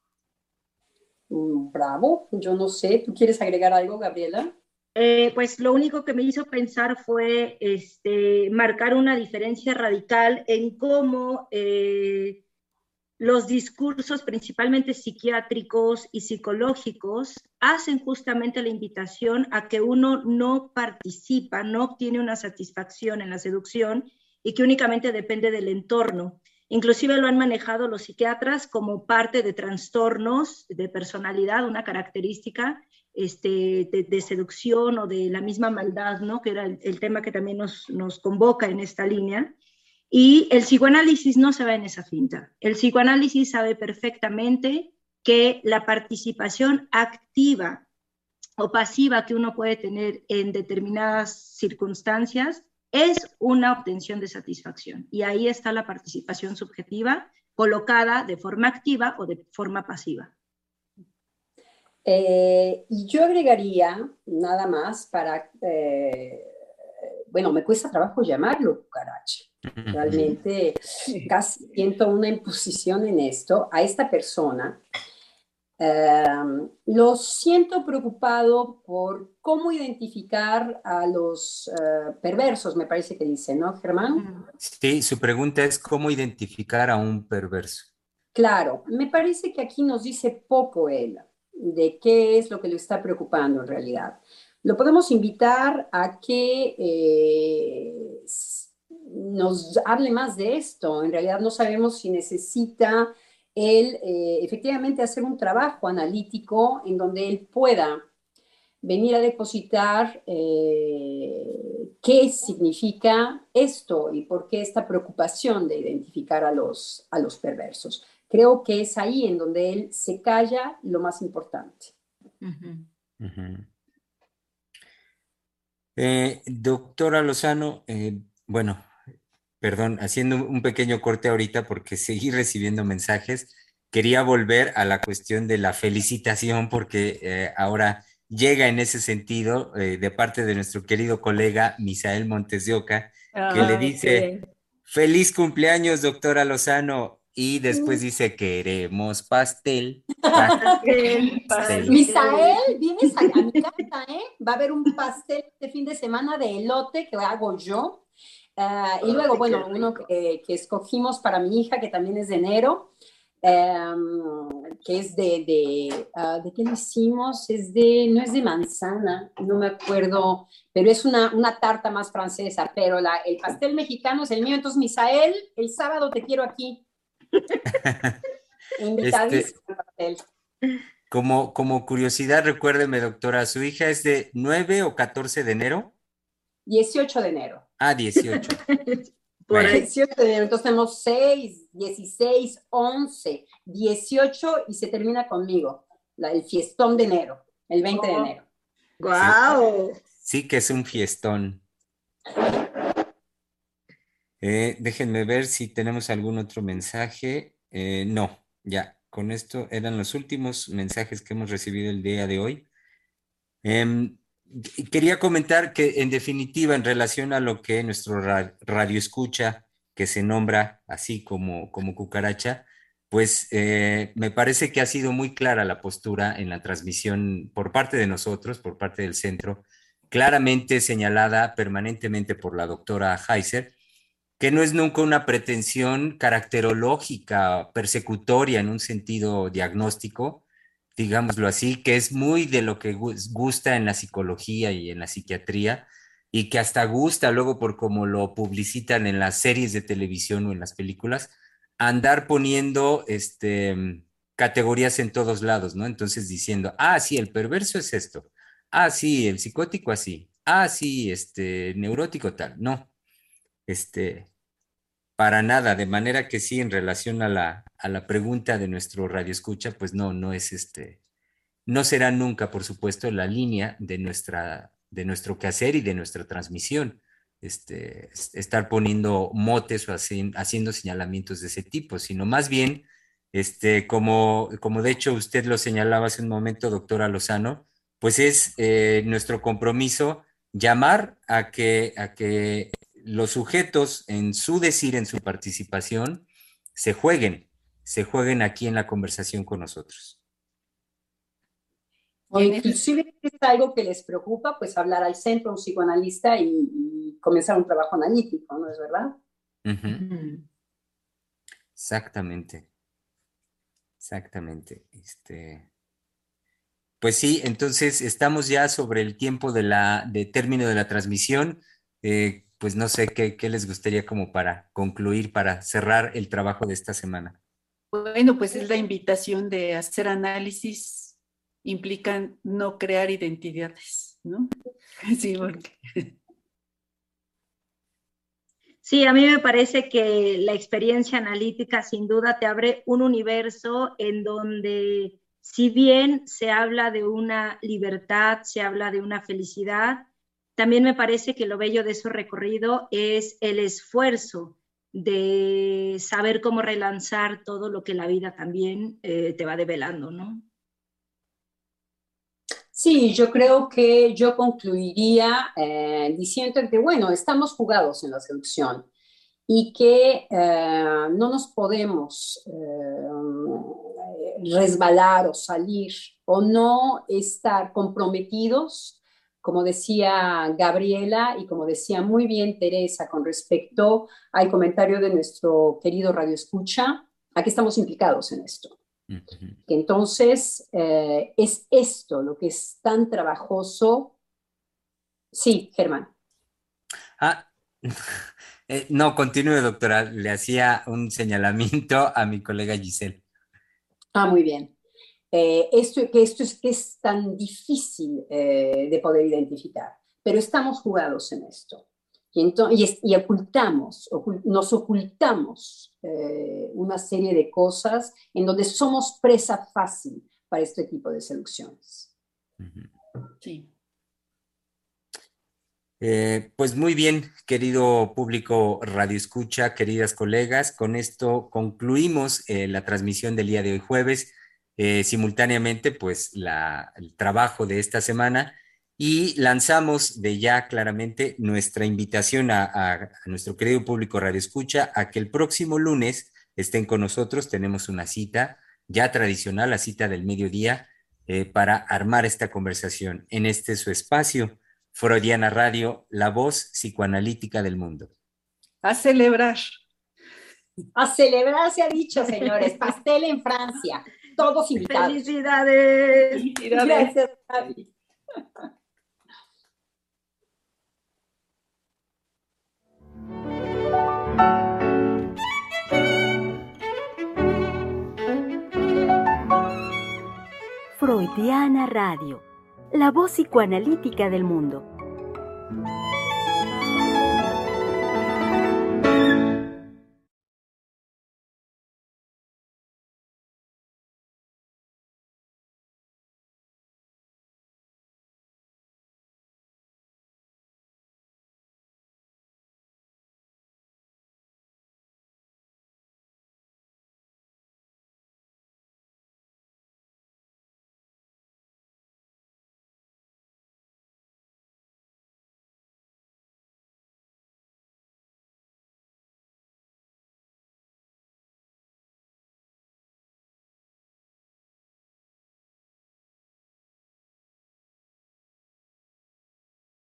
Speaker 5: Bravo, yo no sé, ¿tú quieres agregar algo, Gabriela?
Speaker 4: Eh, pues lo único que me hizo pensar fue este, marcar una diferencia radical en cómo eh, los discursos, principalmente psiquiátricos y psicológicos, hacen justamente la invitación a que uno no participa, no obtiene una satisfacción en la seducción y que únicamente depende del entorno. Inclusive lo han manejado los psiquiatras como parte de trastornos de personalidad, una característica este, de, de seducción o de la misma maldad, ¿no?, que era el, el tema que también nos, nos convoca en esta línea. Y el psicoanálisis no se va en esa finta. El psicoanálisis sabe perfectamente que la participación activa o pasiva que uno puede tener en determinadas circunstancias es una obtención de satisfacción. Y ahí está la participación subjetiva colocada de forma activa o de forma pasiva.
Speaker 5: Eh, y yo agregaría nada más para... Eh, bueno, me cuesta trabajo llamarlo cucaracha. Realmente casi siento una imposición en esto a esta persona. Eh, lo siento preocupado por cómo identificar a los uh, perversos, me parece que dice, ¿no, Germán?
Speaker 2: Sí, su pregunta es cómo identificar a un perverso.
Speaker 5: Claro, me parece que aquí nos dice poco él de qué es lo que le está preocupando en realidad. Lo podemos invitar a que eh, nos hable más de esto. En realidad no sabemos si necesita él eh, efectivamente hacer un trabajo analítico en donde él pueda venir a depositar eh, qué significa esto y por qué esta preocupación de identificar a los, a los perversos. Creo que es ahí en donde él se calla lo más importante.
Speaker 2: Uh-huh. Uh-huh. Eh, doctora Lozano, eh, bueno, perdón, haciendo un pequeño corte ahorita porque seguí recibiendo mensajes, quería volver a la cuestión de la felicitación porque eh, ahora llega en ese sentido eh, de parte de nuestro querido colega Misael Montes de Oca, que ah, le dice, okay. Feliz cumpleaños, doctora Lozano, y después dice, queremos pastel.
Speaker 5: pastel, pastel. Misael, vienes a, a mi casa, ¿eh? Va a haber un pastel este fin de semana de elote que hago yo. Uh, y luego, bueno, uno que, que escogimos para mi hija, que también es de enero, um, que es de, de, uh, ¿de qué lo hicimos? Es de, no es de manzana, no me acuerdo, pero es una, una tarta más francesa, pero la, el pastel mexicano es el mío. Entonces, Misael, el sábado te quiero aquí. Invitadísimo al pastel.
Speaker 2: Como, como curiosidad, recuérdeme, doctora, ¿su hija es de nueve o catorce de enero?
Speaker 5: dieciocho de enero.
Speaker 2: Ah, dieciocho.
Speaker 5: Por ahí. dieciocho de enero. Entonces tenemos seis, dieciséis, once, dieciocho y se termina conmigo. la, el fiestón de enero, el veinte de enero.
Speaker 4: ¡Guau!
Speaker 2: Sí, sí que es un fiestón. Eh, déjenme ver si tenemos algún otro mensaje. Eh, no, ya, con esto eran los últimos mensajes que hemos recibido el día de hoy. Eh, quería comentar que en definitiva, en relación a lo que nuestro ra radio escucha, que se nombra así como, como cucaracha, pues eh, me parece que ha sido muy clara la postura en la transmisión por parte de nosotros, por parte del centro, claramente señalada permanentemente por la doctora Heiser, que no es nunca una pretensión caracterológica, persecutoria en un sentido diagnóstico, digámoslo así, que es muy de lo que gusta en la psicología y en la psiquiatría, y que hasta gusta luego por cómo lo publicitan en las series de televisión o en las películas, andar poniendo este, categorías en todos lados, ¿no? Entonces diciendo, ah, sí, el perverso es esto, ah, sí, el psicótico así, ah, sí, este, neurótico tal, no, este, para nada, de manera que sí, en relación a la, a la pregunta de nuestro radio escucha, pues no, no es este, no será nunca, por supuesto, la línea de, nuestra, de nuestro quehacer y de nuestra transmisión, este, estar poniendo motes o así, haciendo señalamientos de ese tipo, sino más bien, este, como, como de hecho usted lo señalaba hace un momento, doctora Lozano, pues es eh, nuestro compromiso llamar a que, a que los sujetos en su decir, en su participación, se jueguen, se jueguen aquí en la conversación con nosotros.
Speaker 5: O inclusive es algo que les preocupa, pues hablar al centro, a un psicoanalista y, y comenzar un trabajo analítico, ¿no es verdad?
Speaker 2: Uh-huh. Uh-huh. Exactamente. Exactamente. Este... Pues sí, entonces estamos ya sobre el tiempo de, la, de término de la transmisión. Eh, pues no sé qué, qué les gustaría como para concluir, para cerrar el trabajo de esta semana.
Speaker 3: Bueno, pues es la invitación de hacer análisis, implican no crear identidades, ¿no? Sí, porque...
Speaker 4: Sí, a mí me parece que la experiencia analítica sin duda te abre un universo en donde, si bien se habla de una libertad, se habla de una felicidad, también me parece que lo bello de ese recorrido es el esfuerzo de saber cómo relanzar todo lo que la vida también eh, te va develando, ¿no?
Speaker 5: Sí, yo creo que yo concluiría eh, diciendo que, bueno, estamos jugados en la seducción y que eh, no nos podemos eh, resbalar o salir o no estar comprometidos, como decía Gabriela y como decía muy bien Teresa con respecto al comentario de nuestro querido Radio Escucha, a que estamos implicados en esto. Uh-huh. Entonces, eh, es esto lo que es tan trabajoso. Sí, Germán.
Speaker 2: Ah, eh, no, continúe, doctora. Le hacía un señalamiento a mi colega Giselle.
Speaker 5: Ah, muy bien. Eh, esto, que esto es que es tan difícil eh, de poder identificar, pero estamos jugados en esto. Y, entonces, y, es, y ocultamos, ocult, nos ocultamos eh, una serie de cosas en donde somos presa fácil para este tipo de seducciones.
Speaker 3: Sí.
Speaker 2: Eh, pues muy bien, querido público Radio Escucha, queridas colegas, con esto concluimos eh, la transmisión del día de hoy jueves, eh, simultáneamente pues la, el trabajo de esta semana. Y lanzamos de ya claramente nuestra invitación a, a, a nuestro querido público Radio Escucha a que el próximo lunes estén con nosotros. Tenemos una cita ya tradicional, la cita del mediodía, eh, para armar esta conversación en este su espacio, Freudiana Radio, la voz psicoanalítica del mundo.
Speaker 3: A celebrar.
Speaker 5: A celebrar se ha dicho, señores. Pastel en Francia. Todos invitados.
Speaker 4: ¡Felicidades!
Speaker 3: ¡Felicidades!
Speaker 5: Gracias, Gaby.
Speaker 1: Freudiana Radio, la voz psicoanalítica del mundo.